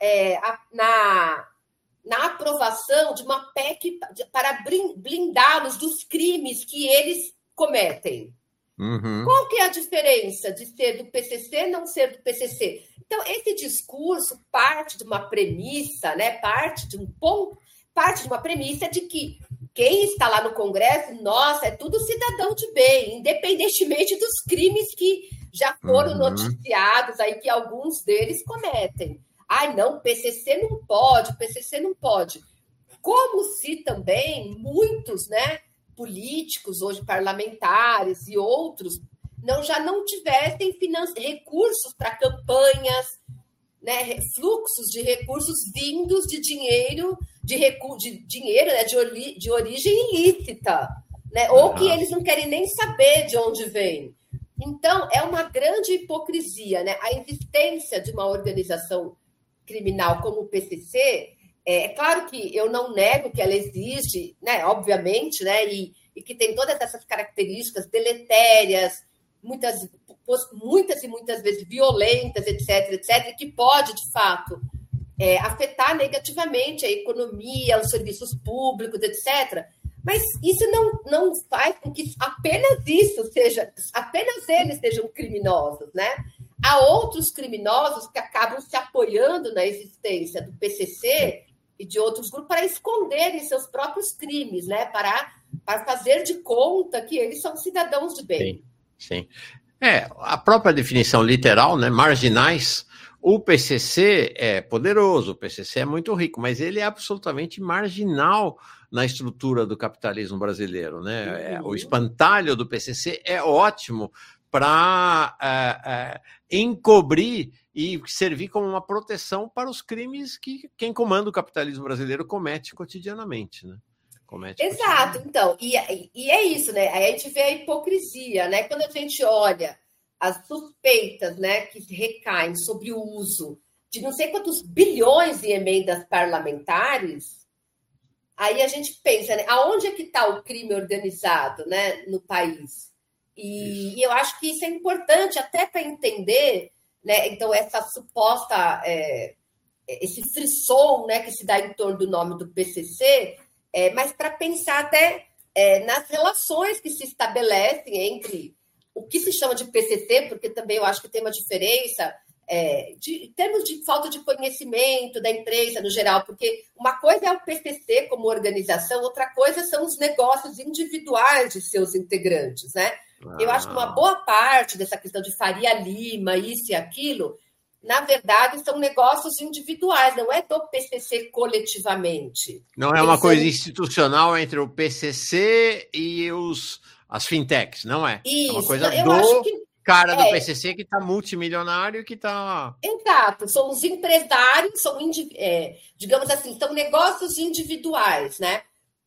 Speaker 3: aprovação de uma PEC para blindá-los dos crimes que eles cometem? Qual que é a diferença de ser do PCC e não ser do PCC? Então, esse discurso parte de uma premissa, né? parte de uma premissa de que quem está lá no Congresso, nossa, é tudo cidadão de bem, independentemente dos crimes que já foram noticiados, aí que alguns deles cometem. Não, PCC não pode, PCC não pode. Como se também muitos, né, políticos, hoje parlamentares e outros, já não tivessem recursos para campanhas, né, fluxos de recursos vindos de dinheiro, né, de origem ilícita, né, ou que eles não querem nem saber de onde vem. Então, é uma grande hipocrisia, né? A existência de uma organização criminal como o PCC, é claro que eu não nego que ela existe, né, obviamente, né, e que tem todas essas características deletérias, muitas e muitas vezes violentas, etc., que pode, de fato, afetar negativamente a economia, os serviços públicos, etc., mas isso não faz com que apenas eles sejam criminosos, né? Há outros criminosos que acabam se apoiando na existência do PCC e de outros grupos para esconderem seus próprios crimes, né? Para fazer de conta que eles são cidadãos de bem.
Speaker 2: Sim. A própria definição literal, né? Marginais. O PCC é poderoso, o PCC é muito rico, mas ele é absolutamente marginal na estrutura do capitalismo brasileiro, né? O espantalho do PCC é ótimo para encobrir e servir como uma proteção para os crimes que quem comanda o capitalismo brasileiro comete cotidianamente, né?
Speaker 3: Exato, então, e é isso, né? Aí a gente vê a hipocrisia, né? Quando a gente olha as suspeitas, né, que recaem sobre o uso de não sei quantos bilhões em emendas parlamentares, aí a gente pensa, né, aonde é que está o crime organizado, né, no país? E eu acho que isso é importante até para entender, né, então essa suposta, esse frisson, né, que se dá em torno do nome do PCC, mas para pensar até nas relações que se estabelecem entre o que se chama de PCC, porque também eu acho que tem uma diferença em termos de falta de conhecimento da imprensa no geral, porque uma coisa é o PCC como organização, outra coisa são os negócios individuais de seus integrantes, né? Eu acho que uma boa parte dessa questão de Faria Lima, isso e aquilo, na verdade, são negócios individuais, não é do PCC coletivamente.
Speaker 2: Não é uma coisa institucional entre o PCC e as fintechs, não é?
Speaker 3: Isso,
Speaker 2: é uma coisa
Speaker 3: eu acho que
Speaker 2: cara do PCC que está multimilionário e que está...
Speaker 3: Exato, são os empresários, digamos assim, são negócios individuais, né?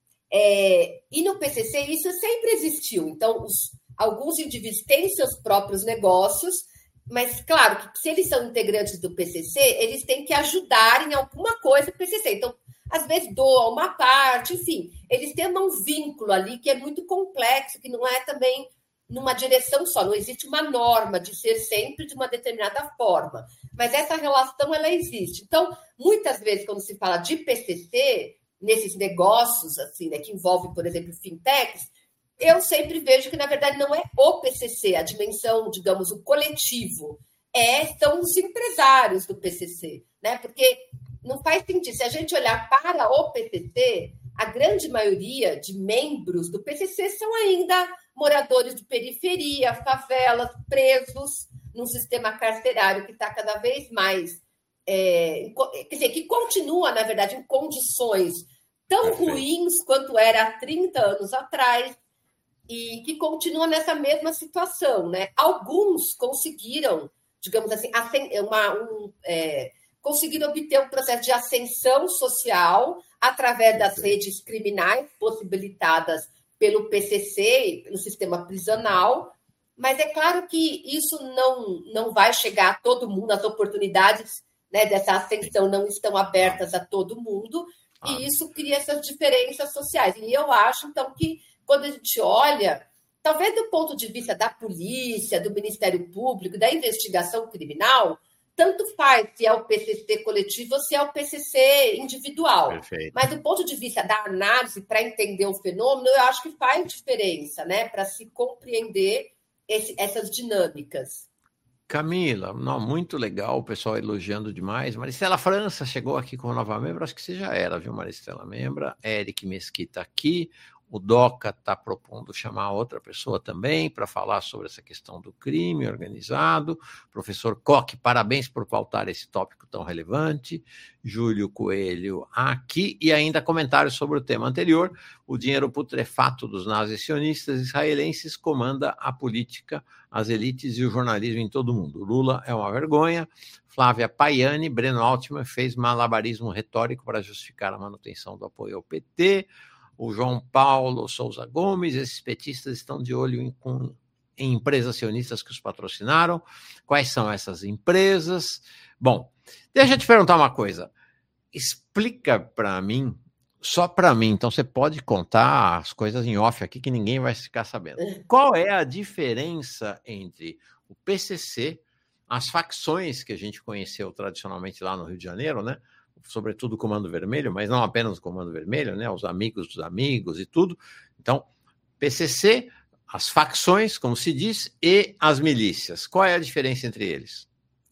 Speaker 3: E no PCC isso sempre existiu. Então, alguns indivíduos têm seus próprios negócios, mas, claro, que se eles são integrantes do PCC, eles têm que ajudar em alguma coisa do PCC. Então, às vezes doam uma parte, enfim, eles têm um vínculo ali que é muito complexo, que não é também numa direção só, não existe uma norma de ser sempre de uma determinada forma, mas essa relação ela existe. Então, muitas vezes, quando se fala de PCC, nesses negócios assim, né, que envolvem, por exemplo, fintechs, eu sempre vejo que, na verdade, não é o PCC, a dimensão, digamos, o coletivo, são os empresários do PCC, né? Porque não faz sentido. Se a gente olhar para o PCC, a grande maioria de membros do PCC são ainda moradores de periferia, favelas, presos num sistema carcerário que está cada vez mais... quer dizer, que continua, na verdade, em condições tão ruins quanto era há 30 anos atrás e que continua nessa mesma situação, né? Alguns conseguiram, digamos assim, conseguiram obter um processo de ascensão social através das redes criminais possibilitadas pelo PCC, pelo sistema prisional, mas é claro que isso não vai chegar a todo mundo, as oportunidades, né, dessa ascensão não estão abertas a todo mundo, e isso cria essas diferenças sociais. E eu acho, então, que quando a gente olha, talvez do ponto de vista da polícia, do Ministério Público, da investigação criminal, tanto faz se é o PCC coletivo ou se é o PCC individual.
Speaker 2: Perfeito.
Speaker 3: Mas do ponto de vista da análise, para entender o fenômeno, eu acho que faz diferença, né? Para se compreender essas dinâmicas.
Speaker 2: Camila, não, muito legal, o pessoal elogiando demais. Maristela França chegou aqui como nova membro, acho que você já era, viu, Maristela? Membra. Eric Mesquita aqui. O DOCA está propondo chamar outra pessoa também para falar sobre essa questão do crime organizado. Professor Koch, parabéns por pautar esse tópico tão relevante. Júlio Coelho aqui. E ainda comentários sobre o tema anterior. O dinheiro putrefato dos nazis sionistas israelenses comanda a política, as elites e o jornalismo em todo o mundo. Lula é uma vergonha. Flávia Paiani, Breno Altman fez malabarismo retórico para justificar a manutenção do apoio ao PT. O João Paulo Souza Gomes, esses petistas estão de olho em empresas sionistas que os patrocinaram. Quais são essas empresas? Bom, deixa eu te perguntar uma coisa. Explica para mim, só para mim, então você pode contar as coisas em off aqui que ninguém vai ficar sabendo. Qual é a diferença entre o PCC, as facções que a gente conheceu tradicionalmente lá no Rio de Janeiro, né? Sobretudo o Comando Vermelho, mas não apenas o Comando Vermelho, né? Os amigos dos amigos e tudo. Então, PCC, as facções, como se diz, e as milícias. Qual é a diferença entre eles?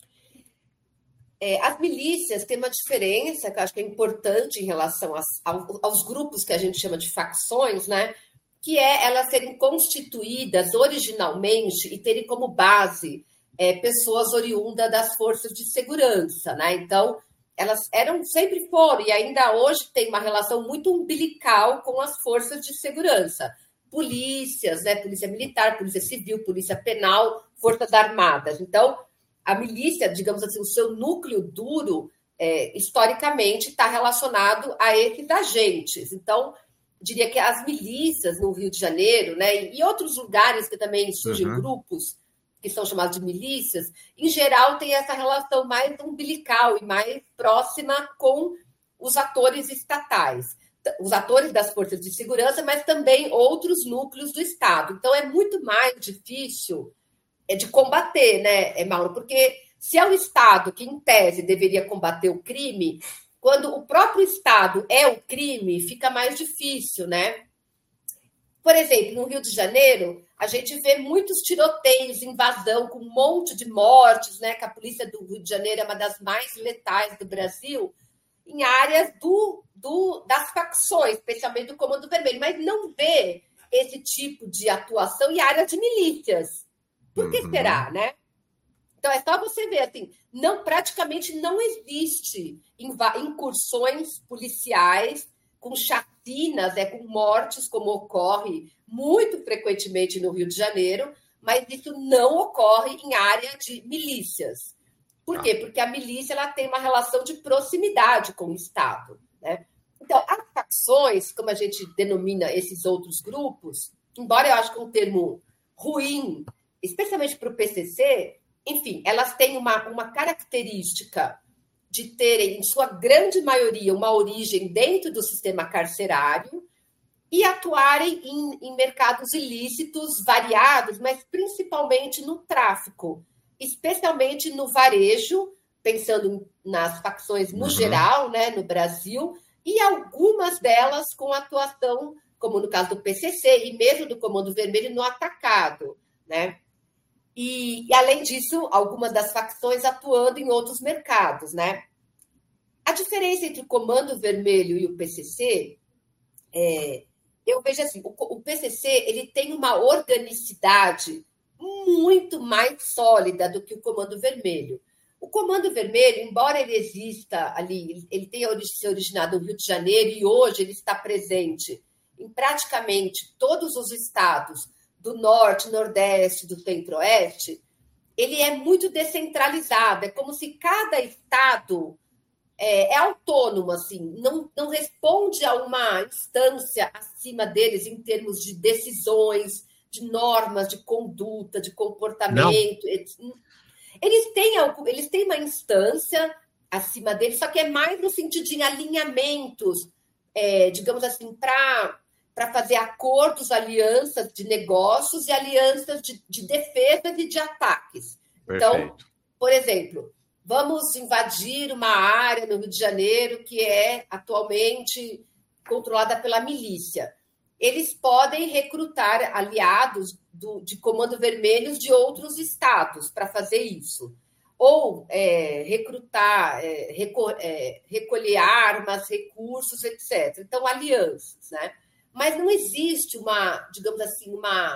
Speaker 3: As milícias têm uma diferença que eu acho que é importante em relação aos grupos que a gente chama de facções, né? Que é elas serem constituídas originalmente e terem como base pessoas oriundas das forças de segurança, né? Então, elas sempre foram, e ainda hoje tem uma relação muito umbilical com as forças de segurança. Polícias, né? Polícia Militar, Polícia Civil, Polícia Penal, Forças Armadas. Então, a milícia, digamos assim, o seu núcleo duro, historicamente, está relacionado a esses agentes. Então, diria que as milícias no Rio de Janeiro, né? E outros lugares que também surgem grupos que são chamados de milícias, em geral tem essa relação mais umbilical e mais próxima com os atores estatais, os atores das forças de segurança, mas também outros núcleos do Estado. Então, é muito mais difícil de combater, né, Mauro? Porque se é o Estado que, em tese, deveria combater o crime, quando o próprio Estado é o crime, fica mais difícil, né? Por exemplo, no Rio de Janeiro, a gente vê muitos tiroteios, invasão, com um monte de mortes, né? Que a polícia do Rio de Janeiro é uma das mais letais do Brasil, em áreas das facções, especialmente do Comando Vermelho, mas não vê esse tipo de atuação em áreas de milícias. Por que será, né? Então, é só você ver, assim, praticamente não existe incursões policiais com chacinas, com mortes, como ocorre muito frequentemente no Rio de Janeiro, mas isso não ocorre em área de milícias. Por quê? Porque a milícia ela tem uma relação de proximidade com o Estado, né? Então, as facções, como a gente denomina esses outros grupos, embora eu acho que é um termo ruim, especialmente para o PCC, enfim, elas têm uma característica de terem, em sua grande maioria, uma origem dentro do sistema carcerário e atuarem em mercados ilícitos variados, mas principalmente no tráfico, especialmente no varejo, pensando nas facções no geral, né, no Brasil, e algumas delas com atuação, como no caso do PCC e mesmo do Comando Vermelho, no atacado, né? E além disso, algumas das facções atuando em outros mercados, né? A diferença entre o Comando Vermelho e o PCC, eu vejo assim, o PCC ele tem uma organicidade muito mais sólida do que o Comando Vermelho. O Comando Vermelho, embora ele exista ali, ele tenha se originado no Rio de Janeiro e hoje ele está presente em praticamente todos os estados do Norte, Nordeste, do Centro-Oeste, ele é muito descentralizado. É como se cada estado é autônomo, assim, não responde a uma instância acima deles em termos de decisões, de normas, de conduta, de comportamento. Não. Eles têm uma instância acima deles, só que é mais no sentido de alinhamentos, digamos assim, para fazer acordos, alianças de negócios e alianças de defesa e de ataques.
Speaker 2: Perfeito.
Speaker 3: Então, por exemplo, vamos invadir uma área no Rio de Janeiro que é atualmente controlada pela milícia. Eles podem recrutar aliados de Comando Vermelhos de outros estados para fazer isso. Ou recrutar, recolher armas, recursos, etc. Então, alianças, né? mas não existe digamos assim,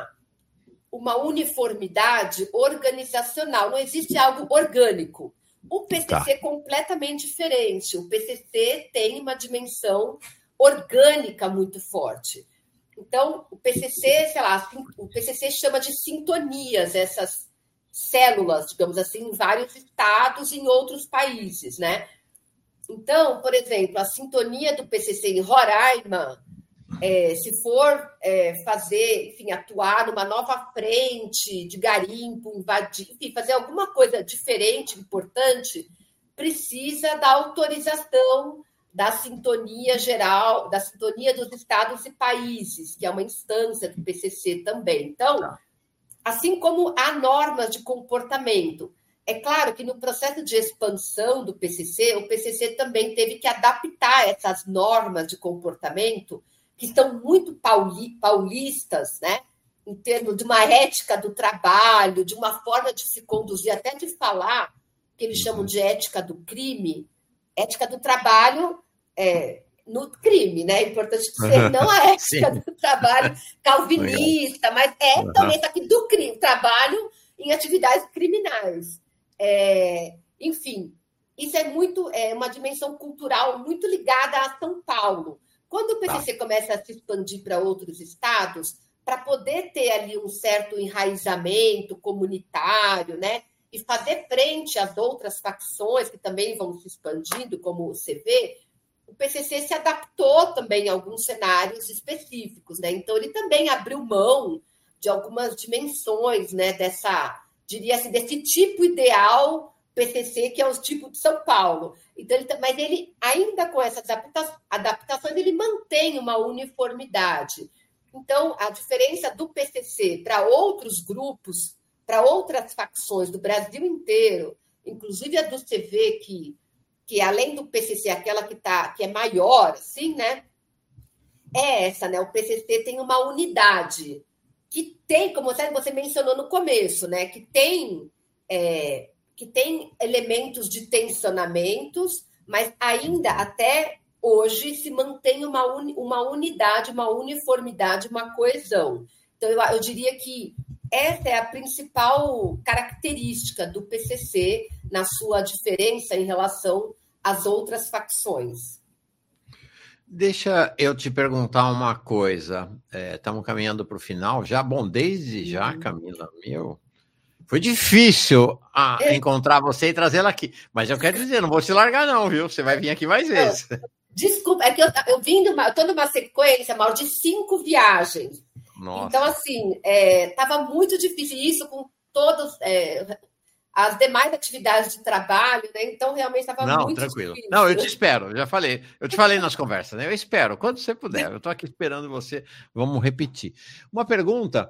Speaker 3: uma uniformidade organizacional, não existe algo orgânico. O PCC é completamente diferente. O PCC tem uma dimensão orgânica muito forte. Então, o PCC, sei lá, o PCC chama de sintonias essas células, digamos assim, em vários estados e em outros países, né? Então, por exemplo, a sintonia do PCC em Roraima, se for fazer, enfim, atuar numa nova frente de garimpo, invadir, enfim, fazer alguma coisa diferente, importante, precisa da autorização da sintonia geral, da sintonia dos estados e países, que é uma instância do PCC também. Então, assim como há normas de comportamento, é claro que no processo de expansão do PCC, o PCC também teve que adaptar essas normas de comportamento, que são muito paulistas, né? Em termos de uma ética do trabalho, de uma forma de se conduzir, até de falar, que eles chamam de ética do crime, ética do trabalho no crime, né? É importante dizer, não a ética do trabalho calvinista, mas também aqui do crime, trabalho em atividades criminais. Enfim, isso é uma dimensão cultural muito ligada a São Paulo. Quando o PCC começa a se expandir para outros estados, para poder ter ali um certo enraizamento comunitário, né? E fazer frente às outras facções que também vão se expandindo, como o CV, o PCC se adaptou também a alguns cenários específicos, né? Então, ele também abriu mão de algumas dimensões, né? Diria assim, desse tipo ideal PCC, que é o tipo de São Paulo. Então, mas ele, ainda com essas adaptações, ele mantém uma uniformidade. Então, a diferença do PCC para outros grupos, para outras facções do Brasil inteiro, inclusive a do CV, que além do PCC, aquela que é maior, assim, né? É essa, né? O PCC tem uma unidade que tem, como você mencionou no começo, né? Que tem elementos de tensionamentos, mas ainda até hoje se mantém uma unidade, uma uniformidade, uma coesão. Então, eu diria que essa é a principal característica do PCC na sua diferença em relação às outras facções.
Speaker 2: Deixa eu te perguntar uma coisa. Estamos caminhando para o final já. Bom, desde já, Camila, foi difícil encontrar você e trazê-la aqui. Mas eu quero dizer, não vou te largar não, viu? Você vai vir aqui mais vezes.
Speaker 3: Desculpa, é que eu estou numa sequência, Mauro, de 5 viagens.
Speaker 2: Nossa.
Speaker 3: Então, assim, estava muito difícil isso com todas as demais atividades de trabalho, né? Então, realmente estava muito
Speaker 2: tranquilo.
Speaker 3: difícil.
Speaker 2: Não, eu te espero, já falei. Eu te falei nas conversas, né? Eu espero, quando você puder. Eu estou aqui esperando você. Vamos repetir. Uma pergunta.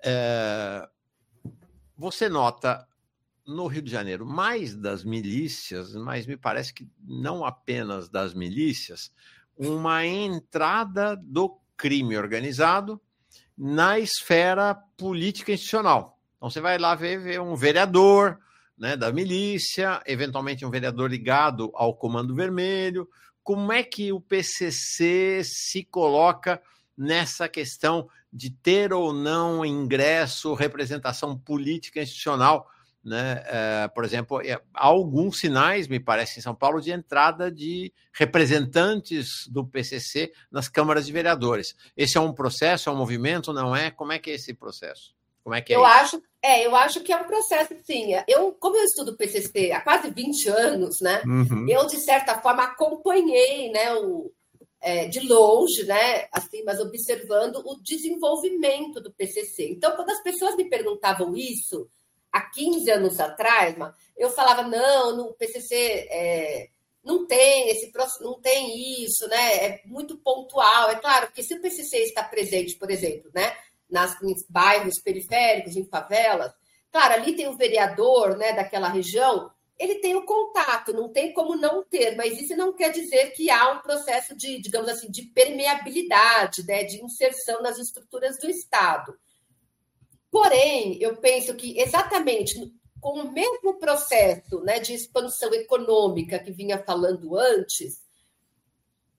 Speaker 2: Você nota no Rio de Janeiro mais das milícias, mas me parece que não apenas das milícias, uma entrada do crime organizado na esfera política institucional. Então, você vai lá ver um vereador, né, da milícia, eventualmente um vereador ligado ao Comando Vermelho. Como é que o PCC se coloca nessa questão de ter ou não ingresso, representação política institucional, né? Por exemplo, há alguns sinais, me parece, em São Paulo, de entrada de representantes do PCC nas câmaras de vereadores. Esse é um processo, é um movimento, não é? Como é que é esse processo? Como é que é isso?
Speaker 3: Eu acho que é um processo, sim. Como eu estudo PCC há quase 20 anos, né? Eu, de certa forma, acompanhei, né, de longe, né, assim, mas observando o desenvolvimento do PCC. Então, quando as pessoas me perguntavam isso, há 15 anos atrás, eu falava, não, no PCC não tem isso, né? É muito pontual. É claro que se o PCC está presente, por exemplo, né, nos bairros periféricos, em favelas, claro, ali tem o vereador, né, daquela região, ele tem o contato, não tem como não ter, mas isso não quer dizer que há um processo de, digamos assim, de permeabilidade, né, de inserção nas estruturas do Estado. Porém, eu penso que exatamente com o mesmo processo, né, de expansão econômica que vinha falando antes,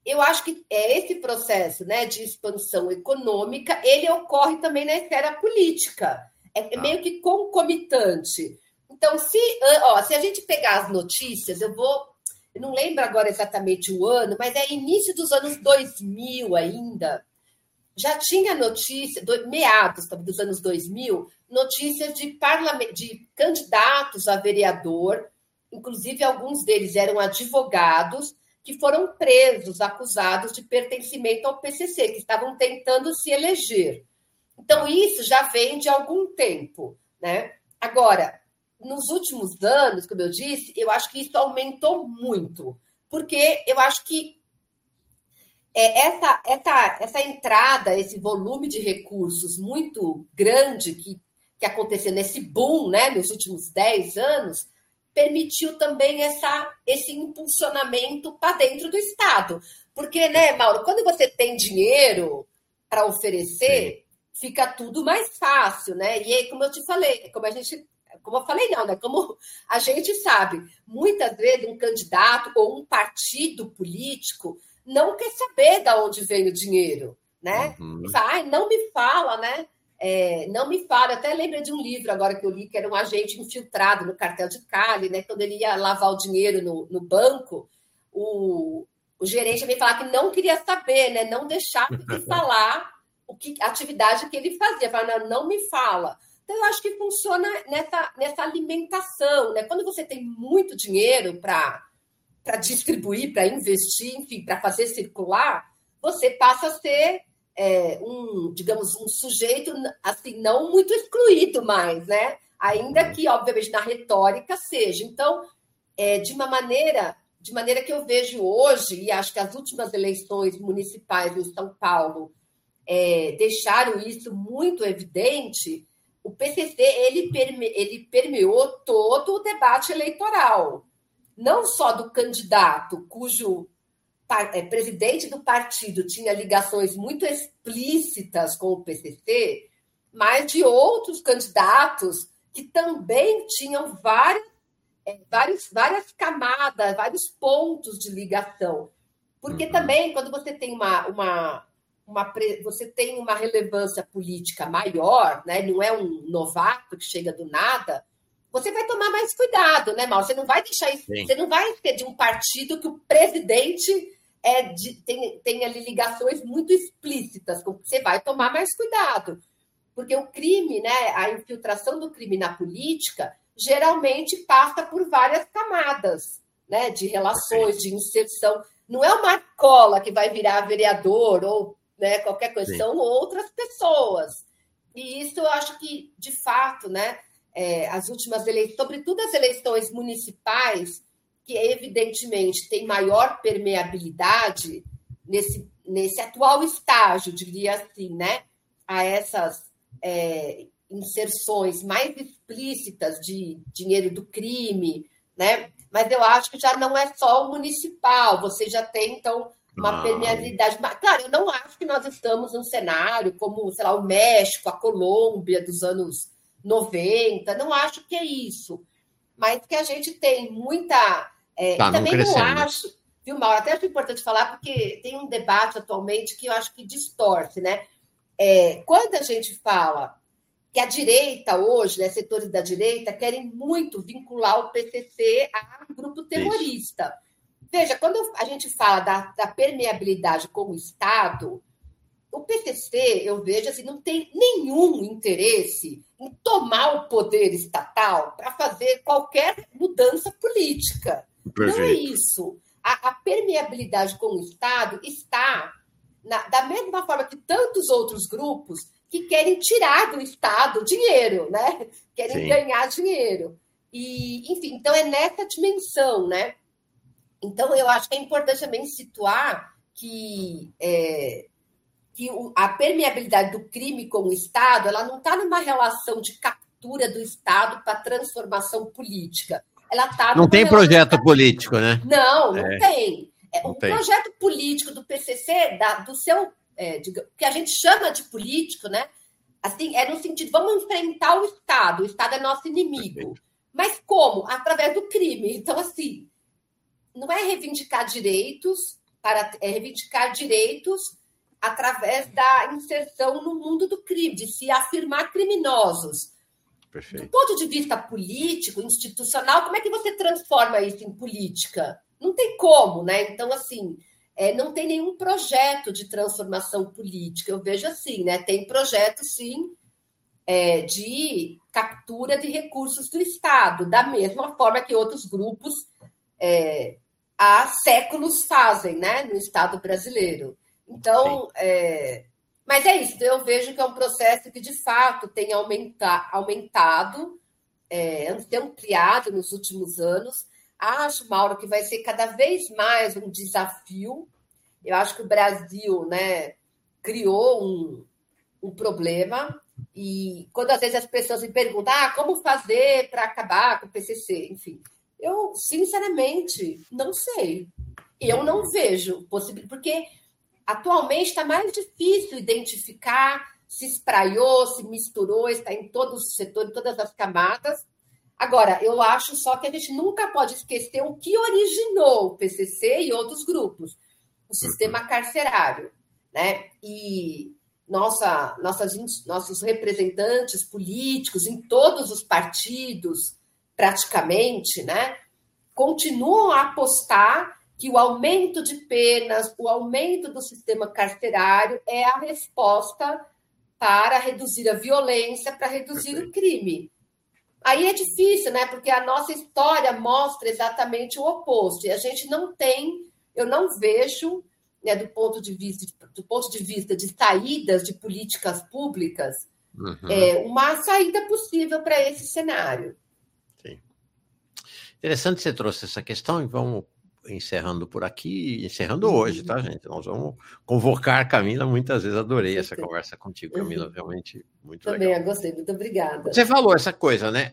Speaker 3: eu acho que esse processo, né, de expansão econômica, ele ocorre também na esfera política. É meio que concomitante. Então, se a gente pegar as notícias, eu não lembro agora exatamente o ano, mas é início dos anos 2000 ainda, já tinha notícia, meados dos anos 2000, notícias de candidatos a vereador, inclusive alguns deles eram advogados, que foram presos, acusados de pertencimento ao PCC, que estavam tentando se eleger. Então, isso já vem de algum tempo, né? Agora, nos últimos anos, como eu disse, eu acho que isso aumentou muito, porque eu acho que essa entrada, esse volume de recursos muito grande que aconteceu nesse boom, né, nos últimos 10 anos, permitiu também esse impulsionamento para dentro do Estado. Porque, né, Mauro, quando você tem dinheiro para oferecer, fica tudo mais fácil, né? E aí, como eu te falei, como a gente sabe, muitas vezes um candidato ou um partido político não quer saber de onde vem o dinheiro, né? E fala, não me fala, né? Não me fala. Eu até lembro de um livro agora que eu li, que era um agente infiltrado no cartel de Cali, né? Quando ele ia lavar o dinheiro no banco, o gerente me falava que não queria saber, né? Não deixava de falar a atividade que ele fazia. Falava, não me fala. Então, eu acho que funciona nessa alimentação, né? Quando você tem muito dinheiro para distribuir, para investir, enfim, para fazer circular, você passa a ser digamos, um sujeito assim, não muito excluído mais, né? Ainda que, obviamente, na retórica seja. Então, de maneira que eu vejo hoje, e acho que as últimas eleições municipais em São Paulo deixaram isso muito evidente, o PCC ele permeou todo o debate eleitoral, não só do candidato cujo presidente do partido tinha ligações muito explícitas com o PCC, mas de outros candidatos que também tinham várias camadas, vários pontos de ligação. Porque também, quando você tem você tem uma relevância política maior, né? Não é um novato que chega do nada, você vai tomar mais cuidado, né, Mauro? Você não vai deixar isso, você não vai ser de um partido que o presidente tem ali ligações muito explícitas, com que você vai tomar mais cuidado. Porque o crime, né, a infiltração do crime na política, geralmente passa por várias camadas, né, de relações, de inserção. Não é uma cola que vai virar vereador ou, né, qualquer coisa, são outras pessoas. E isso eu acho que, de fato, né, as últimas eleições, sobretudo as eleições municipais, que evidentemente tem maior permeabilidade nesse atual estágio, diria assim, né, a essas inserções mais explícitas de dinheiro do crime, né? Mas eu acho que já não é só o municipal, você já tem, então, uma permeabilidade. Claro, eu não acho que nós estamos num cenário como, sei lá, o México, a Colômbia dos anos 90, não acho que é isso. Mas que a gente tem muita... também não acho, viu, Mauro? Até acho importante falar, porque tem um debate atualmente que eu acho que distorce, né? Quando a gente fala que a direita hoje, né, setores da direita, querem muito vincular o PCC a um grupo terrorista. Isso. Veja, quando a gente fala da permeabilidade com o Estado, o PCC, eu vejo assim, não tem nenhum interesse em tomar o poder estatal para fazer qualquer mudança política. Perfeito. Não é isso. A permeabilidade com o Estado está da mesma forma que tantos outros grupos que querem tirar do Estado dinheiro, né? Querem ganhar dinheiro. E, enfim, então é nessa dimensão, né? Então, eu acho que é importante também situar que a permeabilidade do crime com o Estado, ela não está numa relação de captura do Estado para transformação política. Ela tá
Speaker 2: não tem projeto político, né?
Speaker 3: Não tem. O projeto político do PCC, do seu... que a gente chama de político, né? Assim, no sentido, vamos enfrentar o Estado é nosso inimigo. Perfeito. Mas como? Através do crime. Então, assim, não é reivindicar direitos, para reivindicar direitos através da inserção no mundo do crime, de se afirmar criminosos.
Speaker 2: Perfeito.
Speaker 3: Do ponto de vista político, institucional, como é que você transforma isso em política? Não tem como, né? Então, assim, não tem nenhum projeto de transformação política. Eu vejo assim, né? Tem projeto, sim, de captura de recursos do Estado, da mesma forma que outros grupos há séculos fazem, né? No Estado brasileiro. Então, mas é isso, eu vejo que é um processo que, de fato, tem aumentado, tem ampliado nos últimos anos. Acho, Mauro, que vai ser cada vez mais um desafio. Eu acho que o Brasil, né, criou um problema, e quando às vezes as pessoas me perguntam como fazer para acabar com o PCC, enfim, eu, sinceramente, não sei. Eu não vejo possibilidade, porque atualmente está mais difícil identificar se espraiou, se misturou, está em todos os setores, em todas as camadas. Agora, eu acho só que a gente nunca pode esquecer o que originou o PCC e outros grupos, o sistema carcerário, né? E nossos representantes políticos em todos os partidos, praticamente, né, continuam a apostar que o aumento de penas, o aumento do sistema carcerário é a resposta para reduzir a violência, para reduzir o crime. Aí é difícil, né? Porque a nossa história mostra exatamente o oposto. E a gente não tem, eu não vejo, né, do ponto de vista de saídas de políticas públicas, uma saída possível para esse cenário.
Speaker 2: Sim. Interessante você trouxe essa questão, e vamos encerrando por aqui, encerrando hoje, tá, gente? Nós vamos convocar a Camila muitas vezes. Adorei essa conversa contigo, Camila, realmente muito
Speaker 3: Também
Speaker 2: legal.
Speaker 3: Eu gostei, muito obrigada.
Speaker 2: Você falou essa coisa, né?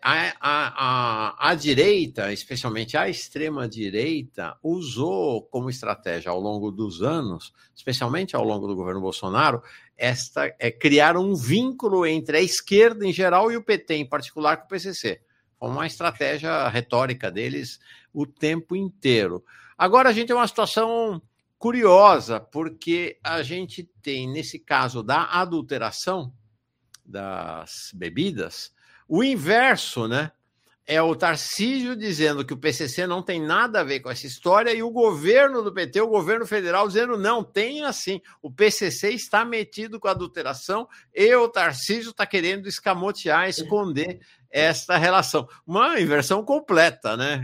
Speaker 2: A direita, especialmente a extrema-direita, usou como estratégia ao longo dos anos, especialmente ao longo do governo Bolsonaro, criar um vínculo entre a esquerda em geral e o PT, em particular com o PCC. Foi uma estratégia retórica deles o tempo inteiro. Agora a gente tem uma situação curiosa, porque a gente tem, nesse caso da adulteração das bebidas, o inverso, né? É o Tarcísio dizendo que o PCC não tem nada a ver com essa história, e o governo do PT, o governo federal, dizendo não, tem assim, o PCC está metido com a adulteração e o Tarcísio está querendo escamotear, esconder esta relação. Uma inversão completa, né?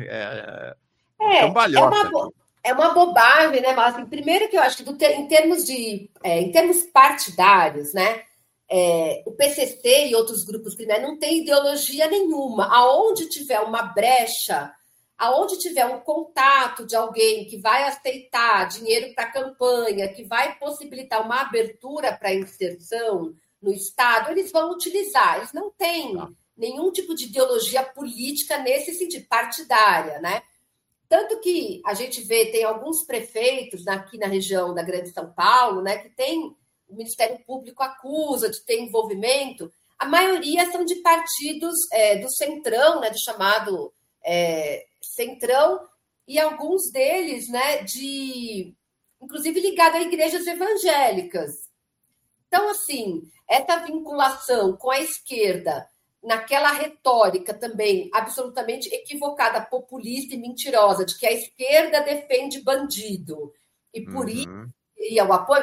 Speaker 3: É uma bobagem, né? Mas, assim, primeiro que eu acho que em termos partidários, né? O PCC e outros grupos criminais não têm ideologia nenhuma. Aonde tiver uma brecha, aonde tiver um contato de alguém que vai aceitar dinheiro para campanha, que vai possibilitar uma abertura para inserção no Estado, eles vão utilizar. Eles não têm nenhum tipo de ideologia política nesse sentido, partidária, né? Tanto que a gente tem alguns prefeitos aqui na região da Grande São Paulo, né, que tem o Ministério Público acusa de ter envolvimento. A maioria são de partidos do Centrão, né, do chamado Centrão, e alguns deles, né, inclusive ligado a igrejas evangélicas. Então, assim, essa vinculação com a esquerda, naquela retórica também absolutamente equivocada, populista e mentirosa, de que a esquerda defende bandido, e por isso teria o apoio,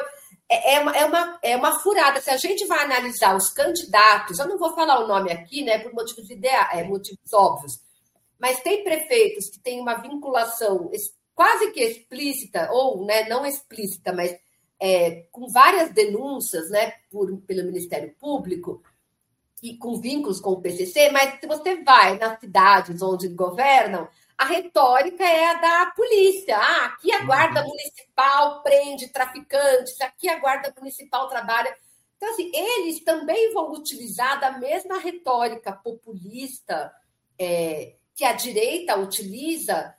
Speaker 3: é uma furada. Se a gente vai analisar os candidatos, eu não vou falar o nome aqui, né, por motivos motivos óbvios, mas tem prefeitos que têm uma vinculação quase que explícita, ou, né, não explícita, mas com várias denúncias, né, pelo Ministério Público, e com vínculos com o PCC, mas se você vai nas cidades onde governam, a retórica é a da polícia. Aqui a guarda municipal prende traficantes, aqui a guarda municipal trabalha. Então, assim, eles também vão utilizar da mesma retórica populista que a direita utiliza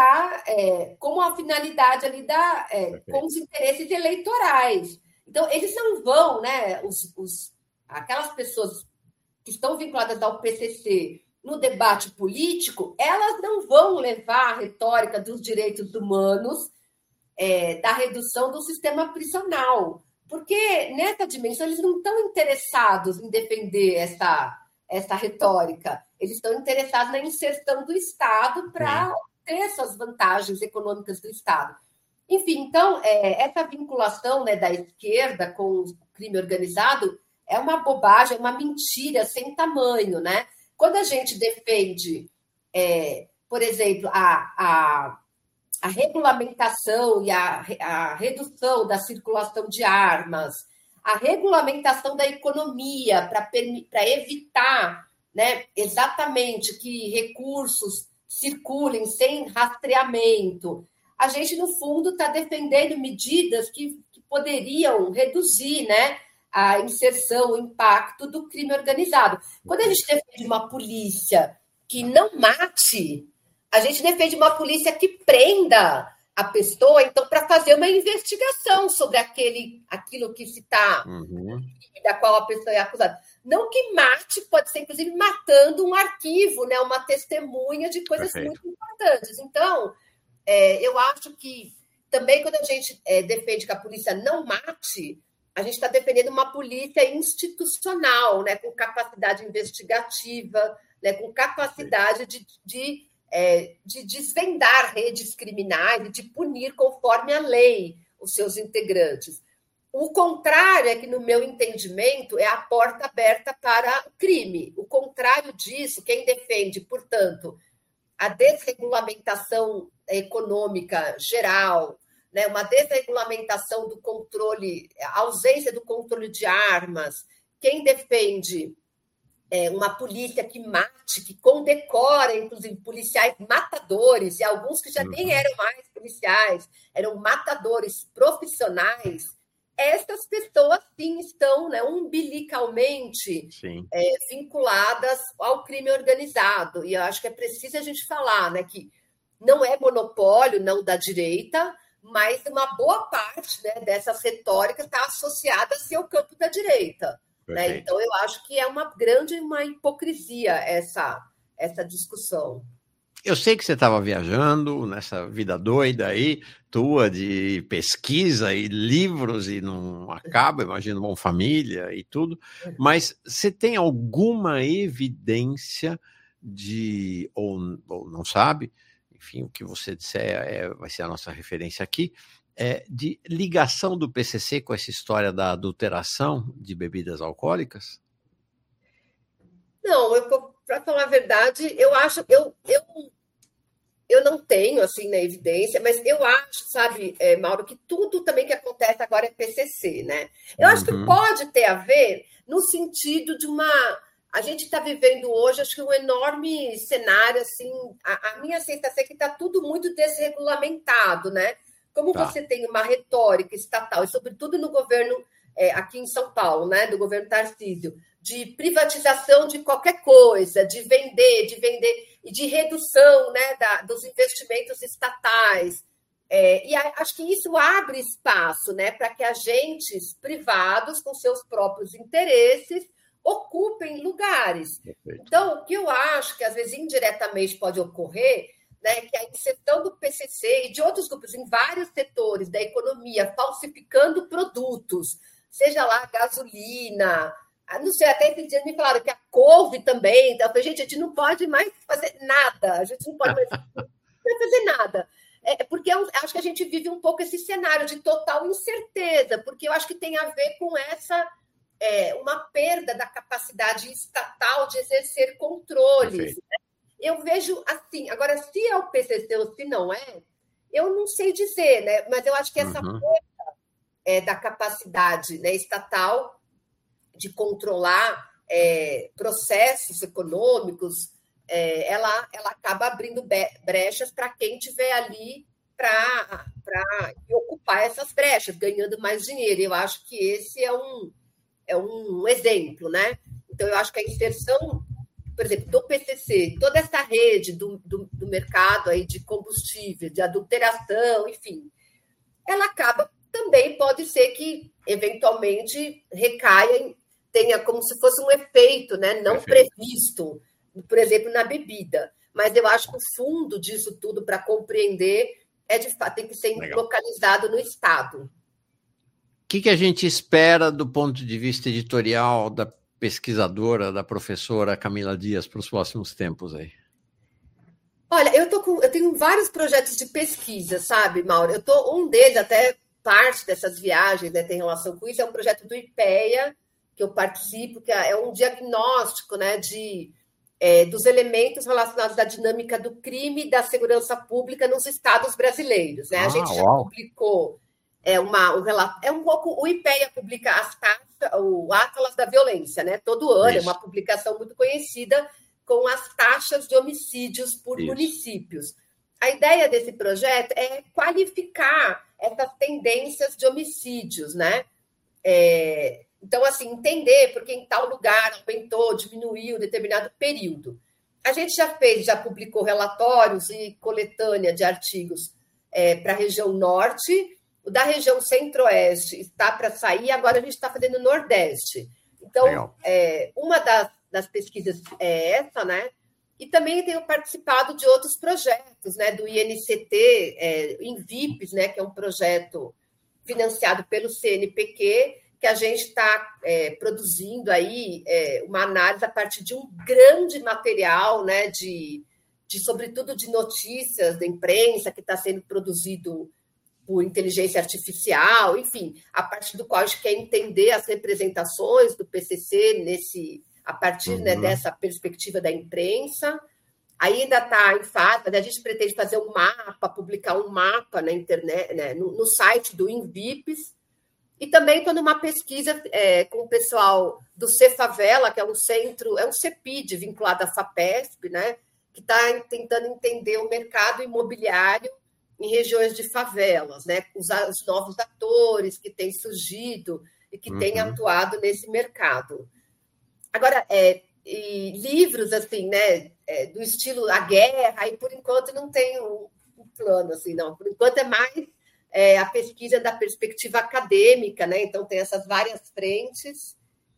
Speaker 3: como a finalidade ali com os interesses eleitorais. Então, eles não vão, né, aquelas pessoas que estão vinculadas ao PCC no debate político, elas não vão levar a retórica dos direitos humanos da redução do sistema prisional, porque nessa dimensão eles não estão interessados em defender essa retórica, eles estão interessados na inserção do Estado para ter essas vantagens econômicas do Estado. Enfim, então, essa vinculação, né, da esquerda com o crime organizado é uma bobagem, é uma mentira sem tamanho, né? Quando a gente defende, por exemplo, a regulamentação e a redução da circulação de armas, a regulamentação da economia para evitar, né, exatamente que recursos circulem sem rastreamento, a gente, no fundo, está defendendo medidas que poderiam reduzir, né, a inserção, o impacto do crime organizado. Quando a gente defende uma polícia que não mate, a gente defende uma polícia que prenda a pessoa, então, para fazer uma investigação sobre aquilo que se está, da qual a pessoa é acusada. Não que mate, pode ser, inclusive, matando um arquivo, né, uma testemunha de coisas muito importantes. Então, eu acho que também quando a gente defende que a polícia não mate, a gente está defendendo uma polícia institucional, né, com capacidade investigativa, né, com capacidade de desvendar redes criminais, de punir conforme a lei os seus integrantes. O contrário é que, no meu entendimento, é a porta aberta para o crime. O contrário disso, quem defende, portanto, a desregulamentação econômica geral, né, uma desregulamentação do controle, a ausência do controle de armas, quem defende uma polícia que mate, que condecora, inclusive, policiais matadores, e alguns que já nem eram mais policiais, eram matadores profissionais, essas pessoas, sim, estão, né, umbilicalmente vinculadas ao crime organizado. E eu acho que é preciso a gente falar, né, que não é monopólio, não da direita, mas uma boa parte, né, dessas retóricas está associada ao campo da direita. Né? Então, eu acho que é uma hipocrisia essa discussão.
Speaker 2: Eu sei que você estava viajando nessa vida doida aí, tua de pesquisa e livros e não acaba, imagino, com família e tudo, mas você tem alguma evidência ou não sabe, enfim, o que você disser vai ser a nossa referência aqui, de ligação do PCC com essa história da adulteração de bebidas alcoólicas?
Speaker 3: Não, para falar a verdade, eu acho, eu não tenho assim na evidência, mas eu acho, sabe, Mauro, que tudo também que acontece agora é PCC, né? Eu acho que pode ter a ver no sentido de a gente está vivendo hoje, acho que um enorme cenário, assim, a minha sensação é que está tudo muito desregulamentado, né? Como você tem uma retórica estatal, e sobretudo no governo aqui em São Paulo, né, do governo Tarcísio, de privatização de qualquer coisa, de vender, e de redução, né, dos investimentos estatais. E acho que isso abre espaço, né, para que agentes privados, com seus próprios interesses, ocupem lugares. Perfeito. Então, o que eu acho que, às vezes, indiretamente pode ocorrer, né, que a inserção do PCC e de outros grupos em vários setores da economia, falsificando produtos, seja lá gasolina, não sei, até esses dias me falaram que a couve também, então eu falei, gente, a gente não pode mais fazer nada, a gente não pode mais fazer nada. Porque eu acho que a gente vive um pouco esse cenário de total incerteza, porque eu acho que tem a ver com uma perda da capacidade estatal de exercer controles. Né? Eu vejo assim, agora, se é o PCC ou se não é, eu não sei dizer, né? Mas eu acho que essa perda da capacidade, né, estatal de controlar processos econômicos, ela acaba abrindo brechas para quem estiver ali para ocupar essas brechas, ganhando mais dinheiro. Eu acho que esse é um exemplo, né? Então, eu acho que a inserção, por exemplo, do PCC, toda essa rede do mercado aí de combustível, de adulteração, enfim, ela acaba também, pode ser que, eventualmente, tenha como se fosse um efeito, né, não previsto, por exemplo, na bebida. Mas eu acho que o fundo disso tudo, para compreender, de fato, tem que ser
Speaker 2: Legal.
Speaker 3: localizado no Estado.
Speaker 2: O que a gente espera do ponto de vista editorial da pesquisadora, da professora Camila Dias para os próximos tempos aí?
Speaker 3: Olha, eu tenho vários projetos de pesquisa, sabe, Mauro? Um deles, até parte dessas viagens, né, tem relação com isso, é um projeto do IPEA, que eu participo, que é um diagnóstico, né, dos elementos relacionados à dinâmica do crime e da segurança pública nos estados brasileiros. Né? A gente já publicou um relato. O IPEA publica o Atlas da Violência, né? Todo ano, é uma publicação muito conhecida com as taxas de homicídios por municípios. A ideia desse projeto é qualificar essas tendências de homicídios, né? Então, assim, entender porque em tal lugar aumentou, diminuiu determinado período. A gente já publicou relatórios e coletânea de artigos para a região norte, o da região centro-oeste está para sair, agora a gente está fazendo o nordeste. Então, uma das pesquisas é essa, né? E também tenho participado de outros projetos, né? Do INCT, INVIPES, né? Que é um projeto financiado pelo CNPq, que a gente está produzindo aí uma análise a partir de um grande material, né, sobretudo de notícias da imprensa que está sendo produzido por inteligência artificial, enfim, a partir do qual a gente quer entender as representações do PCC a partir né, dessa perspectiva da imprensa. Ainda está em fase, a gente pretende fazer um mapa, publicar um mapa na internet, né, no site do INVIPES. E também estou numa pesquisa com o pessoal do Cefavela, que é um CEPID vinculado à FAPESP, né, que está tentando entender o mercado imobiliário em regiões de favelas, né, os novos atores que têm surgido e que têm atuado nesse mercado. Agora, livros assim, né, do estilo A Guerra, e por enquanto não tenho um plano, assim, não. Por enquanto é mais a pesquisa da perspectiva acadêmica, né? Então tem essas várias frentes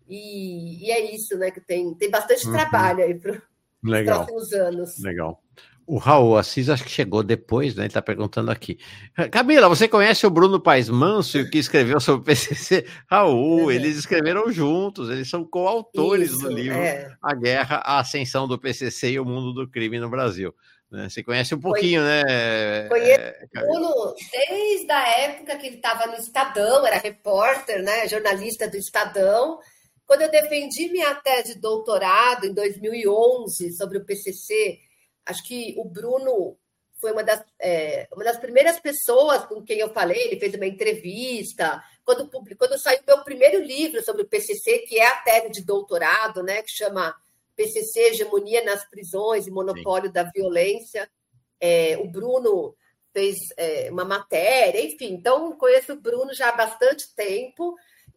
Speaker 3: e é isso, né? Que tem bastante trabalho aí para os próximos anos.
Speaker 2: Legal. O Raul Assis acho que chegou depois, né? Ele está perguntando aqui. Camila, você conhece o Bruno Paes Manso, que escreveu sobre o PCC? Raul, eles escreveram juntos, eles são coautores do livro A Guerra, a Ascensão do PCC e o Mundo do Crime no Brasil. Você conhece um pouquinho, né?
Speaker 3: Conheço o Bruno desde a época que ele estava no Estadão, era repórter, né? Jornalista do Estadão. Quando eu defendi minha tese de doutorado em 2011 sobre o PCC, acho que o Bruno foi uma das primeiras pessoas com quem eu falei. Ele fez uma entrevista. Quando saiu meu primeiro livro sobre o PCC, que é a tese de doutorado, né? Que chama PCC, Hegemonia nas Prisões e Monopólio da Violência. O Bruno fez uma matéria, enfim. Então, conheço o Bruno já há bastante tempo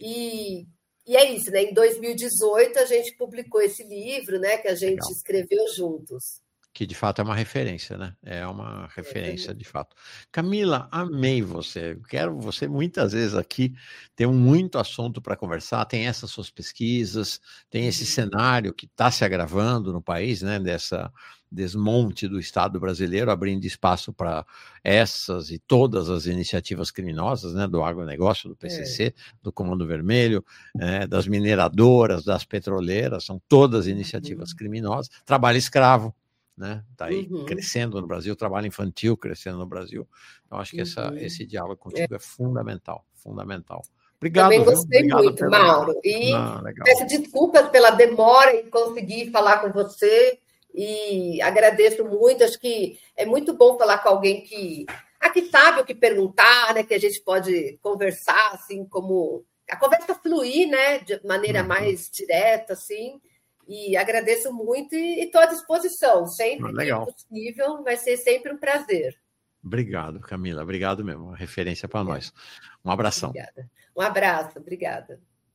Speaker 3: e é isso, né? Em 2018, a gente publicou esse livro, né? Que a gente escreveu juntos.
Speaker 2: Que de fato é uma referência, né? É uma referência de fato. Camila, amei você. Quero você muitas vezes aqui. Tem muito assunto para conversar. Tem essas suas pesquisas, tem esse cenário que está se agravando no país, né? Dessa desmonte do Estado brasileiro, abrindo espaço para essas e todas as iniciativas criminosas, né? Do agronegócio, do PCC, do Comando Vermelho, das mineradoras, das petroleiras, são todas iniciativas criminosas. Trabalho escravo. Né? Tá aí crescendo no Brasil, trabalho infantil crescendo no Brasil. Então, acho que esse diálogo contigo é fundamental. Obrigado.
Speaker 3: Também gostei muito, Mauro. E peço desculpas pela demora em conseguir falar com você e agradeço muito. Acho que é muito bom falar com alguém que sabe o que perguntar, né? Que a gente pode conversar, assim, como a conversa fluir, né? De maneira mais direta, assim. E agradeço muito e estou à disposição. Sempre que possível, vai ser sempre um prazer.
Speaker 2: Obrigado, Camila. Obrigado mesmo. Uma referência para nós. Um abração.
Speaker 3: Obrigada. Um abraço. Obrigada.